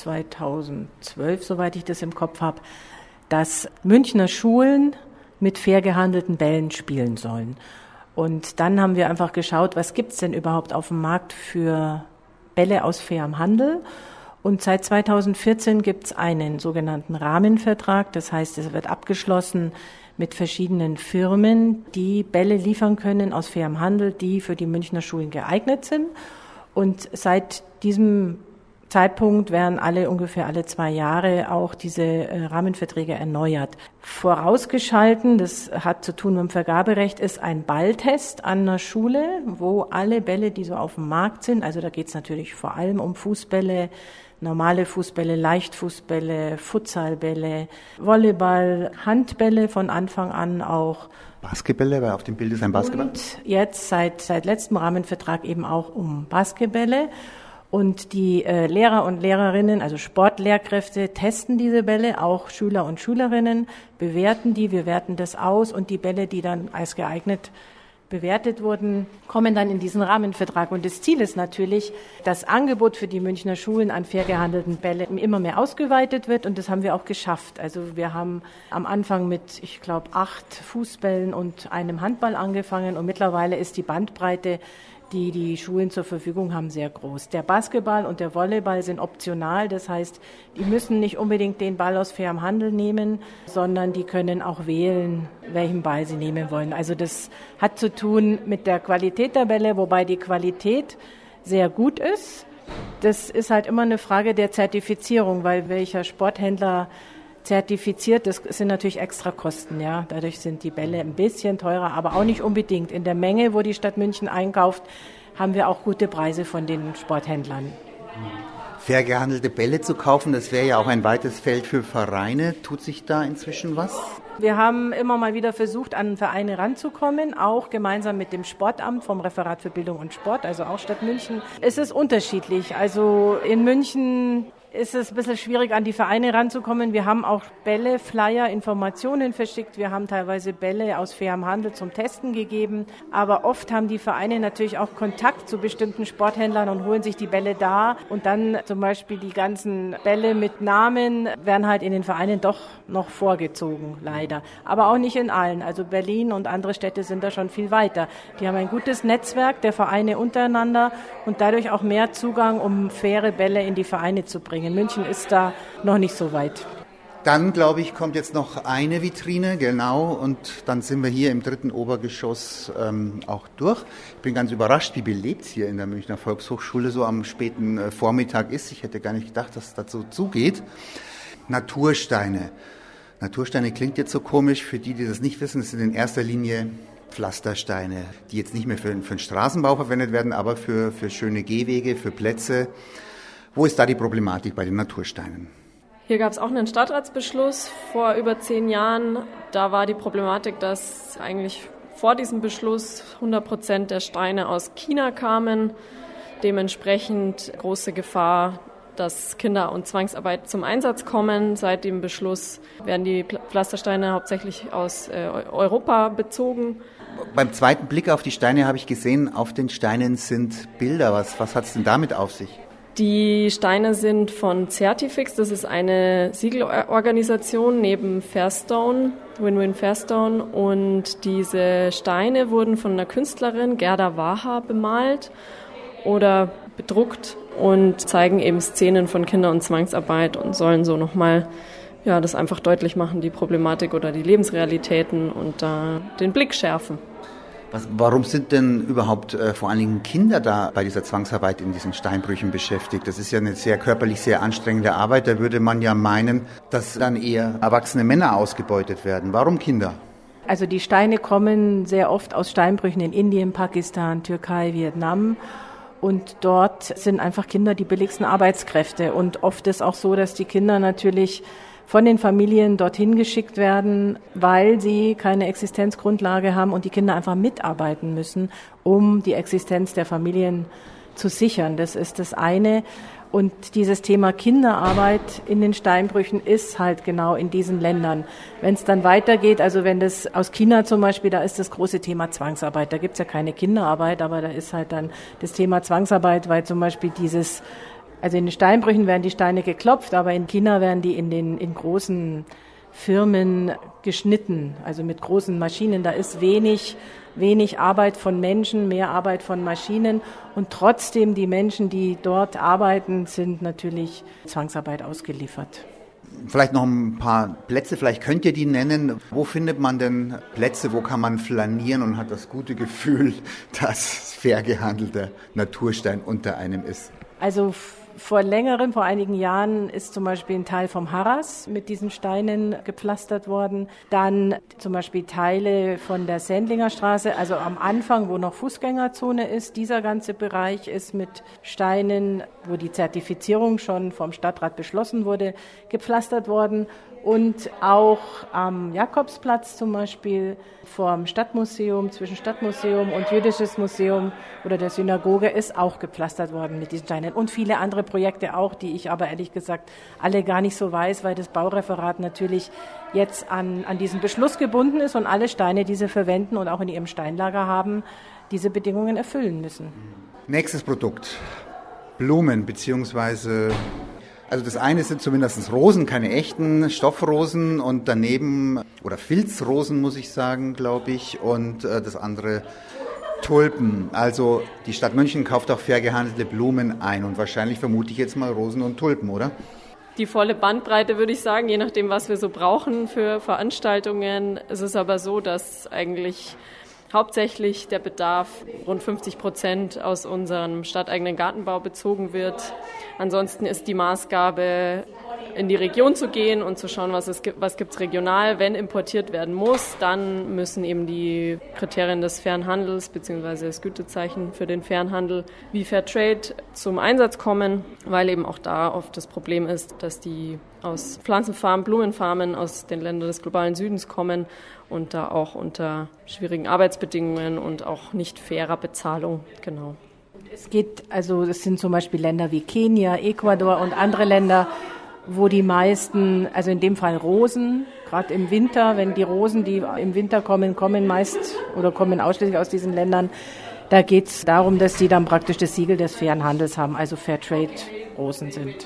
2012, soweit ich das im Kopf habe, dass Münchner Schulen mit fair gehandelten Bällen spielen sollen. Und dann haben wir einfach geschaut, was gibt's denn überhaupt auf dem Markt für Bälle aus fairem Handel? Und seit 2014 gibt's einen sogenannten Rahmenvertrag. Das heißt, es wird abgeschlossen mit verschiedenen Firmen, die Bälle liefern können aus fairem Handel, die für die Münchner Schulen geeignet sind. Und seit diesem Zeitpunkt werden ungefähr alle 2 Jahre auch diese Rahmenverträge erneuert. Vorausgeschalten, das hat zu tun mit dem Vergaberecht, ist ein Balltest an einer Schule, wo alle Bälle, die so auf dem Markt sind, also da geht es natürlich vor allem um Fußbälle, normale Fußbälle, Leichtfußbälle, Futsalbälle, Volleyball, Handbälle von Anfang an auch. Basketbälle, weil auf dem Bild ist ein Basketball. Und jetzt seit letztem Rahmenvertrag eben auch um Basketbälle. Und die Lehrer und Lehrerinnen, also Sportlehrkräfte, testen diese Bälle, auch Schüler und Schülerinnen, bewerten die, wir werten das aus, und die Bälle, die dann als geeignet bewertet wurden, kommen dann in diesen Rahmenvertrag. Und das Ziel ist natürlich, das Angebot für die Münchner Schulen an fair gehandelten Bällen immer mehr ausgeweitet wird, und das haben wir auch geschafft. Also wir haben am Anfang mit, ich glaube, 8 Fußbällen und einem Handball angefangen, und mittlerweile ist die Bandbreite, die die Schulen zur Verfügung haben, sehr groß. Der Basketball und der Volleyball sind optional, das heißt, die müssen nicht unbedingt den Ball aus fairem Handel nehmen, sondern die können auch wählen, welchen Ball sie nehmen wollen. Also das hat zu tun mit der Qualität der Bälle, wobei die Qualität sehr gut ist. Das ist halt immer eine Frage der Zertifizierung, weil welcher Sporthändler zertifiziert, das sind natürlich extra Kosten, ja. Dadurch sind die Bälle ein bisschen teurer, aber auch nicht unbedingt. In der Menge, wo die Stadt München einkauft, haben wir auch gute Preise von den Sporthändlern. Fair gehandelte Bälle zu kaufen, das wäre ja auch ein weites Feld für Vereine. Tut sich da inzwischen was? Wir haben immer mal wieder versucht, an Vereine ranzukommen, auch gemeinsam mit dem Sportamt vom Referat für Bildung und Sport, also auch Stadt München. Es ist unterschiedlich. Also in München ist es ein bisschen schwierig, an die Vereine ranzukommen. Wir haben auch Bälle, Flyer, Informationen verschickt. Wir haben teilweise Bälle aus fairem Handel zum Testen gegeben. Aber oft haben die Vereine natürlich auch Kontakt zu bestimmten Sporthändlern und holen sich die Bälle da. Und dann zum Beispiel die ganzen Bälle mit Namen werden halt in den Vereinen doch noch vorgezogen, leider. Aber auch nicht in allen. Also Berlin und andere Städte sind da schon viel weiter. Die haben ein gutes Netzwerk der Vereine untereinander und dadurch auch mehr Zugang, um faire Bälle in die Vereine zu bringen. München ist da noch nicht so weit. Dann, glaube ich, kommt jetzt noch eine Vitrine, genau, und dann sind wir hier im 3. Obergeschoss auch durch. Ich bin ganz überrascht, wie belebt es hier in der Münchner Volkshochschule so am späten Vormittag ist. Ich hätte gar nicht gedacht, dass es dazu zugeht. Natursteine. Natursteine klingt jetzt so komisch. Für die das nicht wissen, das sind in erster Linie Pflastersteine, die jetzt nicht mehr für den Straßenbau verwendet werden, aber für schöne Gehwege, für Plätze. Wo ist da die Problematik bei den Natursteinen? Hier gab es auch einen Stadtratsbeschluss vor über 10 Jahren. Da war die Problematik, dass eigentlich vor diesem Beschluss 100% der Steine aus China kamen. Dementsprechend große Gefahr, dass Kinder- und Zwangsarbeit zum Einsatz kommen. Seit dem Beschluss werden die Pflastersteine hauptsächlich aus Europa bezogen. Beim zweiten Blick auf die Steine habe ich gesehen, auf den Steinen sind Bilder. Was hat es denn damit auf sich? Die Steine sind von Certifix, das ist eine Siegelorganisation neben Fairstone, Win-Win Fairstone. Und diese Steine wurden von einer Künstlerin, Gerda Waha, bemalt oder bedruckt und zeigen eben Szenen von Kinder- und Zwangsarbeit und sollen so nochmal das einfach deutlich machen, die Problematik oder die Lebensrealitäten und da den Blick schärfen. Warum sind denn überhaupt vor allen Dingen Kinder da bei dieser Zwangsarbeit in diesen Steinbrüchen beschäftigt? Das ist ja eine sehr körperlich sehr anstrengende Arbeit. Da würde man ja meinen, dass dann eher erwachsene Männer ausgebeutet werden. Warum Kinder? Also die Steine kommen sehr oft aus Steinbrüchen in Indien, Pakistan, Türkei, Vietnam. Und dort sind einfach Kinder die billigsten Arbeitskräfte. Und oft ist auch so, dass die Kinder natürlich von den Familien dorthin geschickt werden, weil sie keine Existenzgrundlage haben und die Kinder einfach mitarbeiten müssen, um die Existenz der Familien zu sichern. Das ist das eine. Und dieses Thema Kinderarbeit in den Steinbrüchen ist halt genau in diesen Ländern. Wenn es dann weitergeht, also wenn das aus China zum Beispiel, da ist das große Thema Zwangsarbeit. Da gibt's ja keine Kinderarbeit, aber da ist halt dann das Thema Zwangsarbeit, weil zum Beispiel also in den Steinbrüchen werden die Steine geklopft, aber in China werden die in großen Firmen geschnitten, also mit großen Maschinen. Da ist wenig Arbeit von Menschen, mehr Arbeit von Maschinen. Und trotzdem, die Menschen, die dort arbeiten, sind natürlich Zwangsarbeit ausgeliefert. Vielleicht noch ein paar Plätze, vielleicht könnt ihr die nennen. Wo findet man denn Plätze, wo kann man flanieren und hat das gute Gefühl, dass fair gehandelter Naturstein unter einem ist? Also vor einigen Jahren ist zum Beispiel ein Teil vom Harras mit diesen Steinen gepflastert worden. Dann zum Beispiel Teile von der Sendlinger Straße, also am Anfang, wo noch Fußgängerzone ist. Dieser ganze Bereich ist mit Steinen, wo die Zertifizierung schon vom Stadtrat beschlossen wurde, gepflastert worden. Und auch am Jakobsplatz zum Beispiel vorm Stadtmuseum, zwischen Stadtmuseum und Jüdisches Museum oder der Synagoge ist auch gepflastert worden mit diesen Steinen. Und viele andere Projekte auch, die ich aber ehrlich gesagt alle gar nicht so weiß, weil das Baureferat natürlich jetzt an diesen Beschluss gebunden ist und alle Steine, die sie verwenden und auch in ihrem Steinlager haben, diese Bedingungen erfüllen müssen. Nächstes Produkt. Blumen beziehungsweise... Also das eine sind zumindest Rosen, keine echten Stoffrosen und daneben, oder Filzrosen muss ich sagen, glaube ich, und das andere Tulpen. Also die Stadt München kauft auch fair gehandelte Blumen ein und wahrscheinlich vermute ich jetzt mal Rosen und Tulpen, oder? Die volle Bandbreite würde ich sagen, je nachdem, was wir so brauchen für Veranstaltungen. Es ist aber so, dass eigentlich hauptsächlich der Bedarf rund 50% aus unserem stadteigenen Gartenbau bezogen wird. Ansonsten ist die Maßgabe, in die Region zu gehen und zu schauen, was gibt's regional. Wenn importiert werden muss, dann müssen eben die Kriterien des fairen Handels bzw. das Gütezeichen für den fairen Handel wie Fairtrade zum Einsatz kommen, weil eben auch da oft das Problem ist, dass die aus Pflanzenfarmen, Blumenfarmen aus den Ländern des globalen Südens kommen und da auch unter schwierigen Arbeitsbedingungen und auch nicht fairer Bezahlung, genau. Es sind zum Beispiel Länder wie Kenia, Ecuador und andere Länder, wo die meisten, also in dem Fall Rosen, gerade im Winter, wenn die Rosen, die im Winter kommen meist oder kommen ausschließlich aus diesen Ländern, da geht es darum, dass die dann praktisch das Siegel des fairen Handels haben, also Fairtrade-Rosen sind.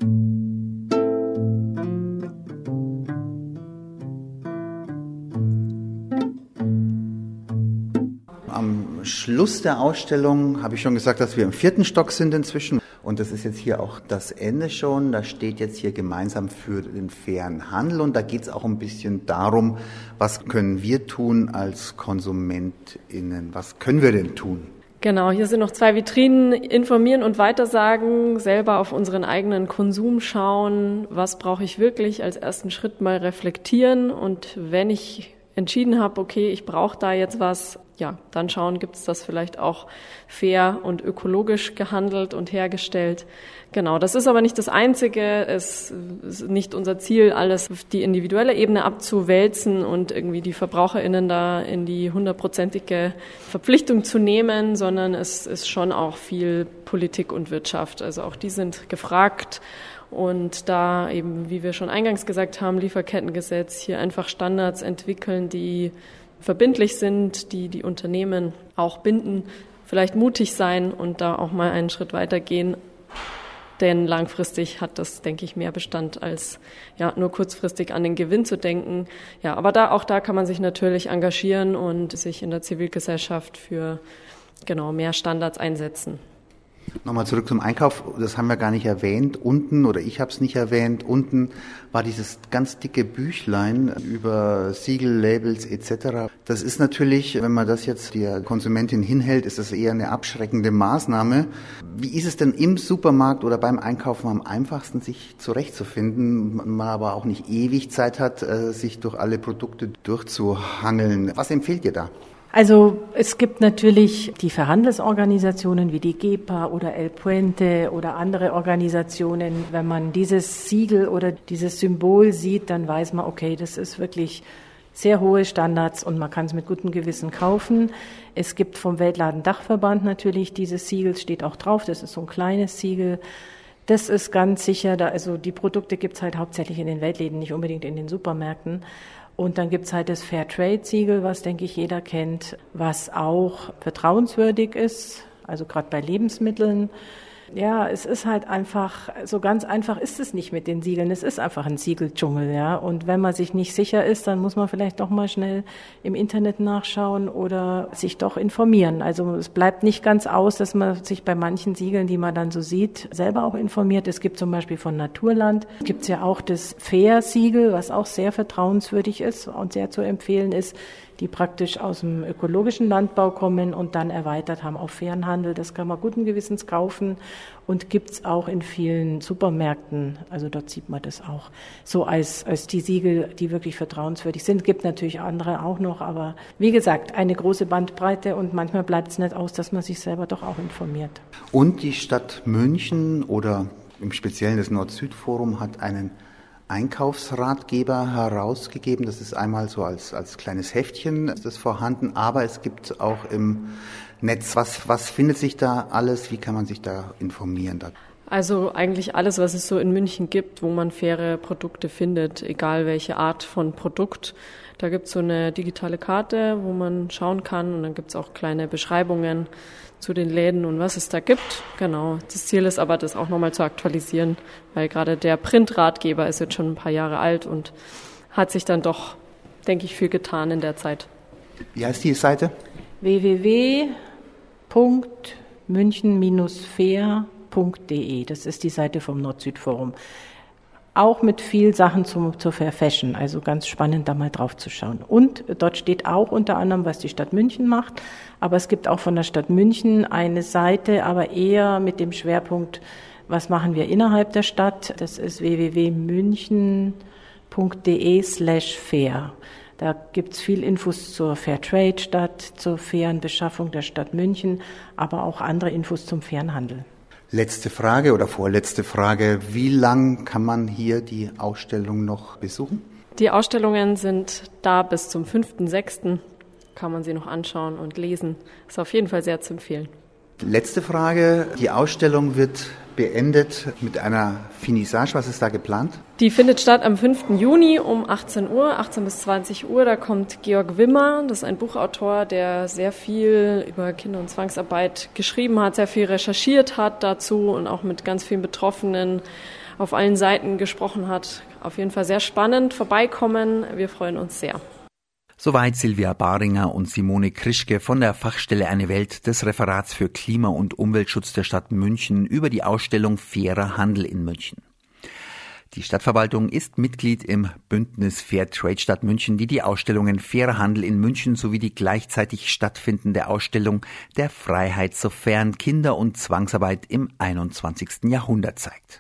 Am Schluss der Ausstellung habe ich schon gesagt, dass wir im 4. Stock sind inzwischen. Und das ist jetzt hier auch das Ende schon. Da steht jetzt hier gemeinsam für den fairen Handel. Und da geht es auch ein bisschen darum, was können wir tun als KonsumentInnen? Was können wir denn tun? Genau, hier sind noch 2 Vitrinen, informieren und weitersagen, selber auf unseren eigenen Konsum schauen, was brauche ich wirklich, als ersten Schritt mal reflektieren und wenn ich entschieden habe, okay, ich brauche da jetzt was, ja, dann schauen, gibt es das vielleicht auch fair und ökologisch gehandelt und hergestellt. Genau, das ist aber nicht das Einzige. Es ist nicht unser Ziel, alles auf die individuelle Ebene abzuwälzen und irgendwie die VerbraucherInnen da in die 100%ige Verpflichtung zu nehmen, sondern es ist schon auch viel Politik und Wirtschaft. Also auch die sind gefragt. Und da eben, wie wir schon eingangs gesagt haben, Lieferkettengesetz, hier einfach Standards entwickeln, die verbindlich sind, die die Unternehmen auch binden, vielleicht mutig sein und da auch mal einen Schritt weiter gehen. Denn langfristig hat das, denke ich, mehr Bestand als ja nur kurzfristig an den Gewinn zu denken. Ja, aber da kann man sich natürlich engagieren und sich in der Zivilgesellschaft für mehr Standards einsetzen. Nochmal zurück zum Einkauf, das haben wir gar nicht erwähnt. Unten, oder ich habe es nicht erwähnt, unten war dieses ganz dicke Büchlein über Siegel, Labels etc. Das ist natürlich, wenn man das jetzt der Konsumentin hinhält, ist das eher eine abschreckende Maßnahme. Wie ist es denn im Supermarkt oder beim Einkaufen am einfachsten, sich zurechtzufinden, man aber auch nicht ewig Zeit hat, sich durch alle Produkte durchzuhangeln? Was empfehlt ihr da? Also es gibt natürlich die Verhandelsorganisationen wie die GEPA oder El Puente oder andere Organisationen. Wenn man dieses Siegel oder dieses Symbol sieht, dann weiß man, okay, das ist wirklich sehr hohe Standards und man kann es mit gutem Gewissen kaufen. Es gibt vom Weltladendachverband natürlich dieses Siegel, steht auch drauf, das ist so ein kleines Siegel. Das ist ganz sicher, also die Produkte gibt es halt hauptsächlich in den Weltläden, nicht unbedingt in den Supermärkten. Und dann gibt's halt das Fairtrade-Siegel, was, denke ich, jeder kennt, was auch vertrauenswürdig ist, also gerade bei Lebensmitteln. Ja, es ist halt einfach, so ganz einfach ist es nicht mit den Siegeln. Es ist einfach ein Siegeldschungel, ja. Und wenn man sich nicht sicher ist, dann muss man vielleicht doch mal schnell im Internet nachschauen oder sich doch informieren. Also es bleibt nicht ganz aus, dass man sich bei manchen Siegeln, die man dann so sieht, selber auch informiert. Es gibt zum Beispiel von Naturland, gibt's ja auch das Fair-Siegel, was auch sehr vertrauenswürdig ist und sehr zu empfehlen ist, die praktisch aus dem ökologischen Landbau kommen und dann erweitert haben auf fairen Handel. Das kann man guten Gewissens kaufen und gibt's auch in vielen Supermärkten. Also dort sieht man das auch so als die Siegel, die wirklich vertrauenswürdig sind. Gibt natürlich andere auch noch, aber wie gesagt, eine große Bandbreite und manchmal bleibt es nicht aus, dass man sich selber doch auch informiert. Und die Stadt München oder im Speziellen das Nord-Süd-Forum hat einen Einkaufsratgeber herausgegeben. Das ist einmal so als kleines Heftchen, ist das vorhanden, aber es gibt auch im Netz. Was findet sich da alles? Wie kann man sich da informieren? Also eigentlich alles, was es so in München gibt, wo man faire Produkte findet, egal welche Art von Produkt. Da gibt es so eine digitale Karte, wo man schauen kann und dann gibt es auch kleine Beschreibungen zu den Läden und was es da gibt. Genau. Das Ziel ist aber, das auch nochmal zu aktualisieren, weil gerade der Printratgeber ist jetzt schon ein paar Jahre alt und hat sich dann doch, denke ich, viel getan in der Zeit. Wie heißt die Seite? www.münchen-fair.de. Das ist die Seite vom Nord-Süd-Forum. Auch mit viel Sachen zur Fair Fashion, also ganz spannend, da mal drauf zu schauen. Und dort steht auch unter anderem, was die Stadt München macht, aber es gibt auch von der Stadt München eine Seite, aber eher mit dem Schwerpunkt, was machen wir innerhalb der Stadt. Das ist www.münchen.de/fair. Da gibt's viel Infos zur Fairtrade-Stadt, zur fairen Beschaffung der Stadt München, aber auch andere Infos zum fairen Handel. Letzte Frage oder vorletzte Frage. Wie lang kann man hier die Ausstellung noch besuchen? Die Ausstellungen sind da bis zum 5.6. Kann man sie noch anschauen und lesen. Ist auf jeden Fall sehr zu empfehlen. Letzte Frage. Die Ausstellung wird beendet mit einer Finissage. Was ist da geplant? Die findet statt am 5. Juni um 18 bis 20 Uhr. Da kommt Georg Wimmer, das ist ein Buchautor, der sehr viel über Kinder- und Zwangsarbeit geschrieben hat, sehr viel recherchiert hat dazu und auch mit ganz vielen Betroffenen auf allen Seiten gesprochen hat. Auf jeden Fall sehr spannend. Vorbeikommen, wir freuen uns sehr. Soweit Silvia Baringer und Simone Krischke von der Fachstelle Eine Welt des Referats für Klima- und Umweltschutz der Stadt München über die Ausstellung Fairer Handel in München. Die Stadtverwaltung ist Mitglied im Bündnis Fairtrade Stadt München, die die Ausstellungen Fairer Handel in München sowie die gleichzeitig stattfindende Ausstellung der Freiheit sofern Kinder- und Zwangsarbeit im 21. Jahrhundert zeigt.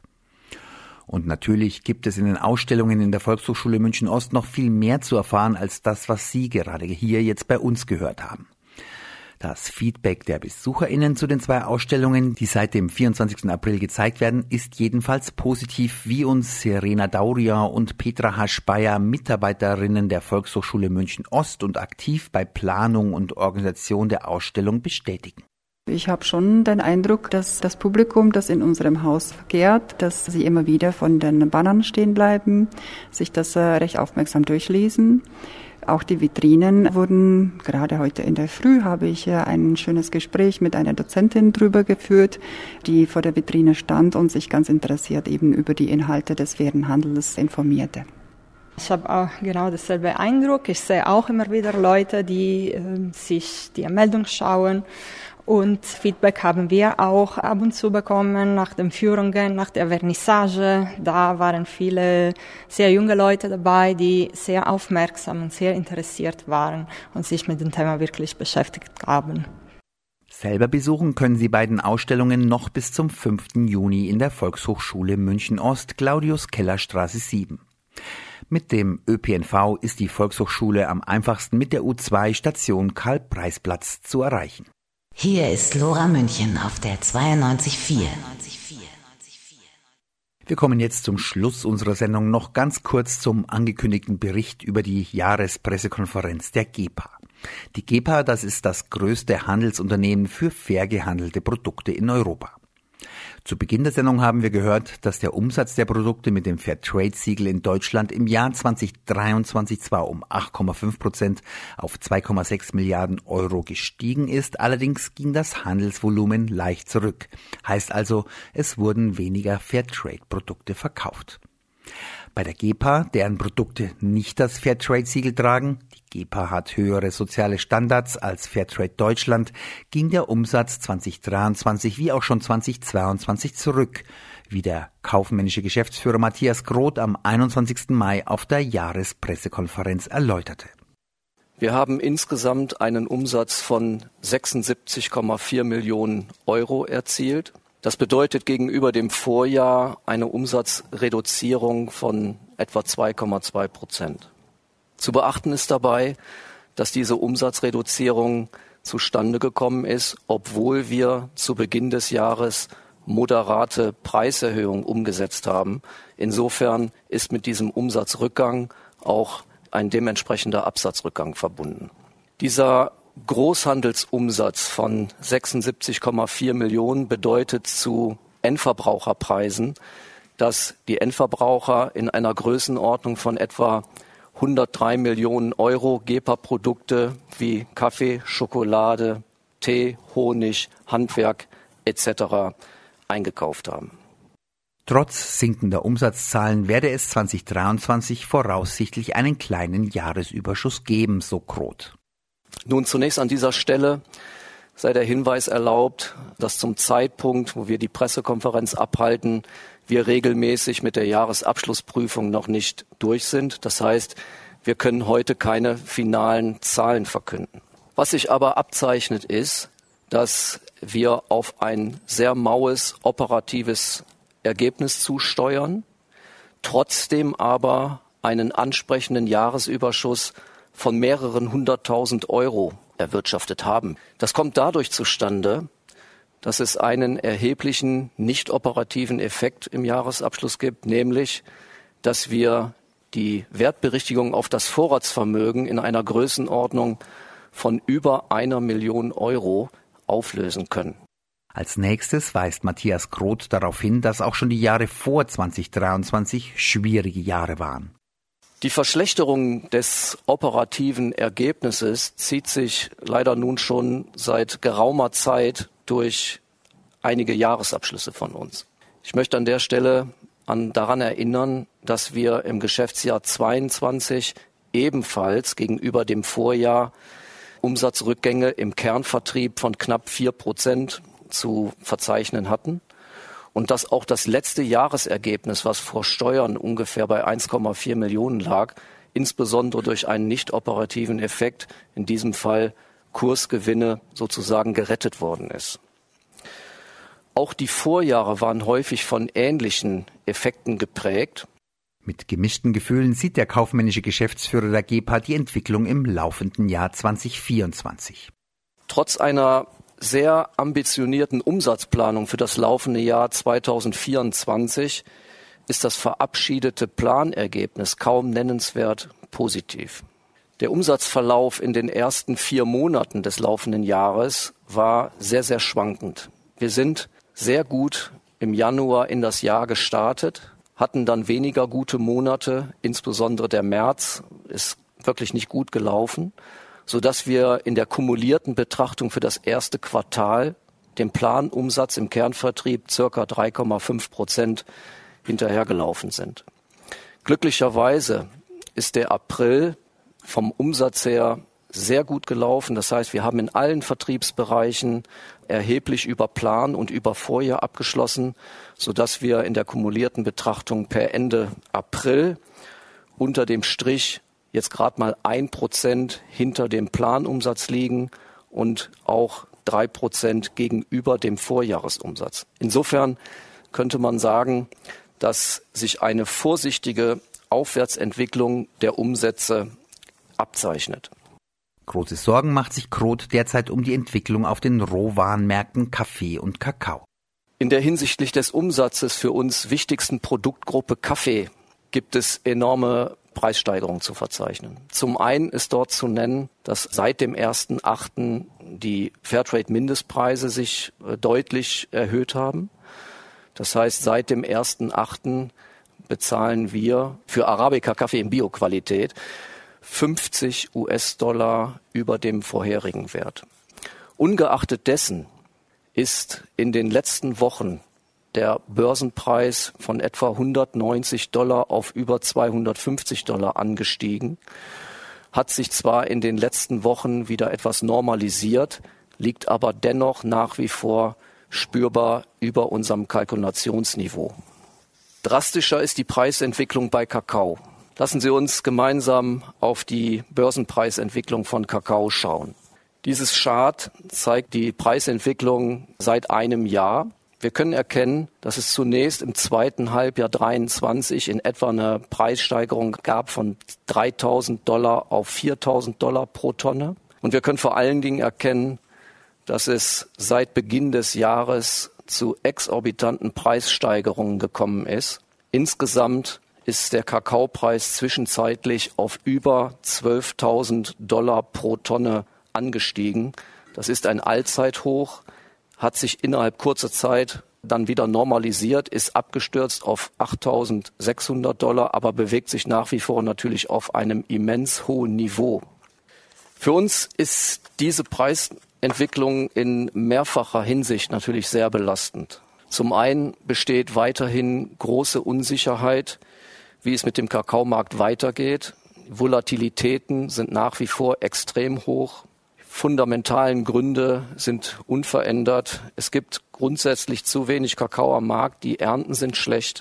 Und natürlich gibt es in den Ausstellungen in der Volkshochschule München Ost noch viel mehr zu erfahren als das, was Sie gerade hier jetzt bei uns gehört haben. Das Feedback der BesucherInnen zu den 2 Ausstellungen, die seit dem 24. April gezeigt werden, ist jedenfalls positiv, wie uns Serena Dauria und Petra Haschbayer, Mitarbeiterinnen der Volkshochschule München Ost und aktiv bei Planung und Organisation der Ausstellung, bestätigen. Ich habe schon den Eindruck, dass das Publikum, das in unserem Haus verkehrt, dass sie immer wieder von den Bannern stehen bleiben, sich das recht aufmerksam durchlesen. Auch die Vitrinen wurden, gerade heute in der Früh habe ich ein schönes Gespräch mit einer Dozentin drüber geführt, die vor der Vitrine stand und sich ganz interessiert eben über die Inhalte des fairen Handels informierte. Ich habe auch genau dasselbe Eindruck. Ich sehe auch immer wieder Leute, die sich die Meldung schauen. Und Feedback haben wir auch ab und zu bekommen nach den Führungen, nach der Vernissage. Da waren viele sehr junge Leute dabei, die sehr aufmerksam und sehr interessiert waren und sich mit dem Thema wirklich beschäftigt haben. Selber besuchen können Sie beiden Ausstellungen noch bis zum 5. Juni in der Volkshochschule München Ost, Claudius-Keller-Straße 7. Mit dem ÖPNV ist die Volkshochschule am einfachsten mit der U2 Station Karl-Preiß-Platz zu erreichen. Hier ist Lora München auf der 92.4. Wir kommen jetzt zum Schluss unserer Sendung noch ganz kurz zum angekündigten Bericht über die Jahrespressekonferenz der GEPA. Die GEPA, das ist das größte Handelsunternehmen für fair gehandelte Produkte in Europa. Zu Beginn der Sendung haben wir gehört, dass der Umsatz der Produkte mit dem Fairtrade-Siegel in Deutschland im Jahr 2023 zwar um 8,5% auf 2,6 Milliarden Euro gestiegen ist, allerdings ging das Handelsvolumen leicht zurück. Heißt also, es wurden weniger Fairtrade-Produkte verkauft. Bei der GEPA, deren Produkte nicht das Fairtrade-Siegel tragen, die GEPA hat höhere soziale Standards als Fairtrade Deutschland, ging der Umsatz 2023 wie auch schon 2022 zurück, wie der kaufmännische Geschäftsführer Matthias Groth am 21. Mai auf der Jahrespressekonferenz erläuterte. Wir haben insgesamt einen Umsatz von 76,4 Millionen Euro erzielt. Das bedeutet gegenüber dem Vorjahr eine Umsatzreduzierung von etwa 2,2%. Zu beachten ist dabei, dass diese Umsatzreduzierung zustande gekommen ist, obwohl wir zu Beginn des Jahres moderate Preiserhöhungen umgesetzt haben. Insofern ist mit diesem Umsatzrückgang auch ein dementsprechender Absatzrückgang verbunden. Dieser Großhandelsumsatz von 76,4 Millionen bedeutet zu Endverbraucherpreisen, dass die Endverbraucher in einer Größenordnung von etwa 103 Millionen Euro GEPA-Produkte wie Kaffee, Schokolade, Tee, Honig, Handwerk etc. eingekauft haben. Trotz sinkender Umsatzzahlen werde es 2023 voraussichtlich einen kleinen Jahresüberschuss geben, so Groth. Nun zunächst an dieser Stelle sei der Hinweis erlaubt, dass zum Zeitpunkt, wo wir die Pressekonferenz abhalten, wir regelmäßig mit der Jahresabschlussprüfung noch nicht durch sind. Das heißt, wir können heute keine finalen Zahlen verkünden. Was sich aber abzeichnet ist, dass wir auf ein sehr maues operatives Ergebnis zusteuern, trotzdem aber einen ansprechenden Jahresüberschuss von mehreren 100.000 Euro erwirtschaftet haben. Das kommt dadurch zustande, dass es einen erheblichen nicht operativen Effekt im Jahresabschluss gibt, nämlich, dass wir die Wertberichtigung auf das Vorratsvermögen in einer Größenordnung von über 1 Million Euro auflösen können. Als nächstes weist Matthias Groth darauf hin, dass auch schon die Jahre vor 2023 schwierige Jahre waren. Die Verschlechterung des operativen Ergebnisses zieht sich leider nun schon seit geraumer Zeit durch einige Jahresabschlüsse von uns. Ich möchte an der Stelle daran erinnern, dass wir im Geschäftsjahr 22 ebenfalls gegenüber dem Vorjahr Umsatzrückgänge im Kernvertrieb von knapp 4% zu verzeichnen hatten. Und dass auch das letzte Jahresergebnis, was vor Steuern ungefähr bei 1,4 Millionen lag, insbesondere durch einen nicht operativen Effekt, in diesem Fall Kursgewinne, sozusagen gerettet worden ist. Auch die Vorjahre waren häufig von ähnlichen Effekten geprägt. Mit gemischten Gefühlen sieht der kaufmännische Geschäftsführer der GEPA die Entwicklung im laufenden Jahr 2024. Trotz einer sehr ambitionierten Umsatzplanung für das laufende Jahr 2024 ist das verabschiedete Planergebnis kaum nennenswert positiv. Der Umsatzverlauf in den ersten 4 Monaten des laufenden Jahres war sehr, sehr schwankend. Wir sind sehr gut im Januar in das Jahr gestartet, hatten dann weniger gute Monate, insbesondere der März ist wirklich nicht gut gelaufen, sodass wir in der kumulierten Betrachtung für das erste Quartal dem Planumsatz im Kernvertrieb ca. 3,5% hinterhergelaufen sind. Glücklicherweise ist der April vom Umsatz her sehr gut gelaufen. Das heißt, wir haben in allen Vertriebsbereichen erheblich über Plan und über Vorjahr abgeschlossen, sodass wir in der kumulierten Betrachtung per Ende April unter dem Strich jetzt gerade mal 1% hinter dem Planumsatz liegen und auch 3% gegenüber dem Vorjahresumsatz. Insofern könnte man sagen, dass sich eine vorsichtige Aufwärtsentwicklung der Umsätze abzeichnet. Große Sorgen macht sich Groth derzeit um die Entwicklung auf den Rohwarenmärkten Kaffee und Kakao. In der hinsichtlich des Umsatzes für uns wichtigsten Produktgruppe Kaffee gibt es enorme Preissteigerungen zu verzeichnen. Zum einen ist dort zu nennen, dass seit dem 1.8. die Fairtrade-Mindestpreise sich deutlich erhöht haben. Das heißt, seit dem 1.8. bezahlen wir für Arabica-Kaffee in Bioqualität $50 über dem vorherigen Wert. Ungeachtet dessen ist in den letzten Wochen der Börsenpreis von etwa $190 auf über $250 angestiegen, hat sich zwar in den letzten Wochen wieder etwas normalisiert, liegt aber dennoch nach wie vor spürbar über unserem Kalkulationsniveau. Drastischer ist die Preisentwicklung bei Kakao. Lassen Sie uns gemeinsam auf die Börsenpreisentwicklung von Kakao schauen. Dieses Chart zeigt die Preisentwicklung seit einem Jahr. Wir können erkennen, dass es zunächst im zweiten Halbjahr 23 in etwa eine Preissteigerung gab von $3.000 auf $4.000 pro Tonne. Und wir können vor allen Dingen erkennen, dass es seit Beginn des Jahres zu exorbitanten Preissteigerungen gekommen ist. Insgesamt ist der Kakaopreis zwischenzeitlich auf über $12.000 pro Tonne angestiegen. Das ist ein Allzeithoch, hat sich innerhalb kurzer Zeit dann wieder normalisiert, ist abgestürzt auf $8.600, aber bewegt sich nach wie vor natürlich auf einem immens hohen Niveau. Für uns ist diese Preisentwicklung in mehrfacher Hinsicht natürlich sehr belastend. Zum einen besteht weiterhin große Unsicherheit, wie es mit dem Kakaomarkt weitergeht. Volatilitäten sind nach wie vor extrem hoch. Fundamentalen Gründe sind unverändert. Es gibt grundsätzlich zu wenig Kakao am Markt. Die Ernten sind schlecht.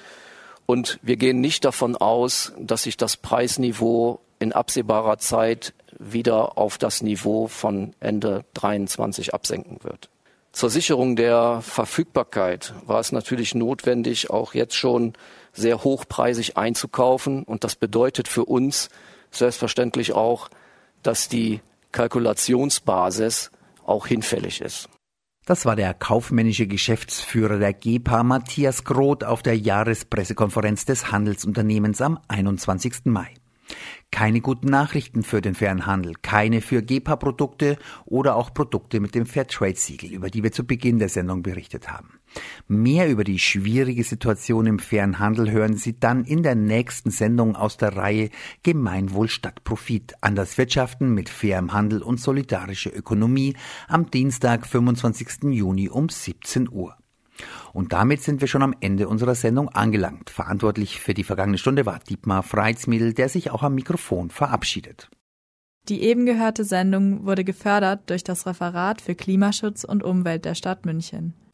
Und wir gehen nicht davon aus, dass sich das Preisniveau in absehbarer Zeit wieder auf das Niveau von Ende 23 absenken wird. Zur Sicherung der Verfügbarkeit war es natürlich notwendig, auch jetzt schon sehr hochpreisig einzukaufen. Und das bedeutet für uns selbstverständlich auch, dass die Kalkulationsbasis auch hinfällig ist. Das war der kaufmännische Geschäftsführer der GEPA, Matthias Groth, auf der Jahrespressekonferenz des Handelsunternehmens am 21. Mai. Keine guten Nachrichten für den fairen Handel, keine für GEPA-Produkte oder auch Produkte mit dem Fairtrade-Siegel, über die wir zu Beginn der Sendung berichtet haben. Mehr über die schwierige Situation im fairen Handel hören Sie dann in der nächsten Sendung aus der Reihe Gemeinwohl statt Profit, anders wirtschaften mit fairem Handel und solidarische Ökonomie am Dienstag, 25. Juni um 17 Uhr. Und damit sind wir schon am Ende unserer Sendung angelangt. Verantwortlich für die vergangene Stunde war Dietmar Freitsmiedl, der sich auch am Mikrofon verabschiedet. Die eben gehörte Sendung wurde gefördert durch das Referat für Klimaschutz und Umwelt der Stadt München.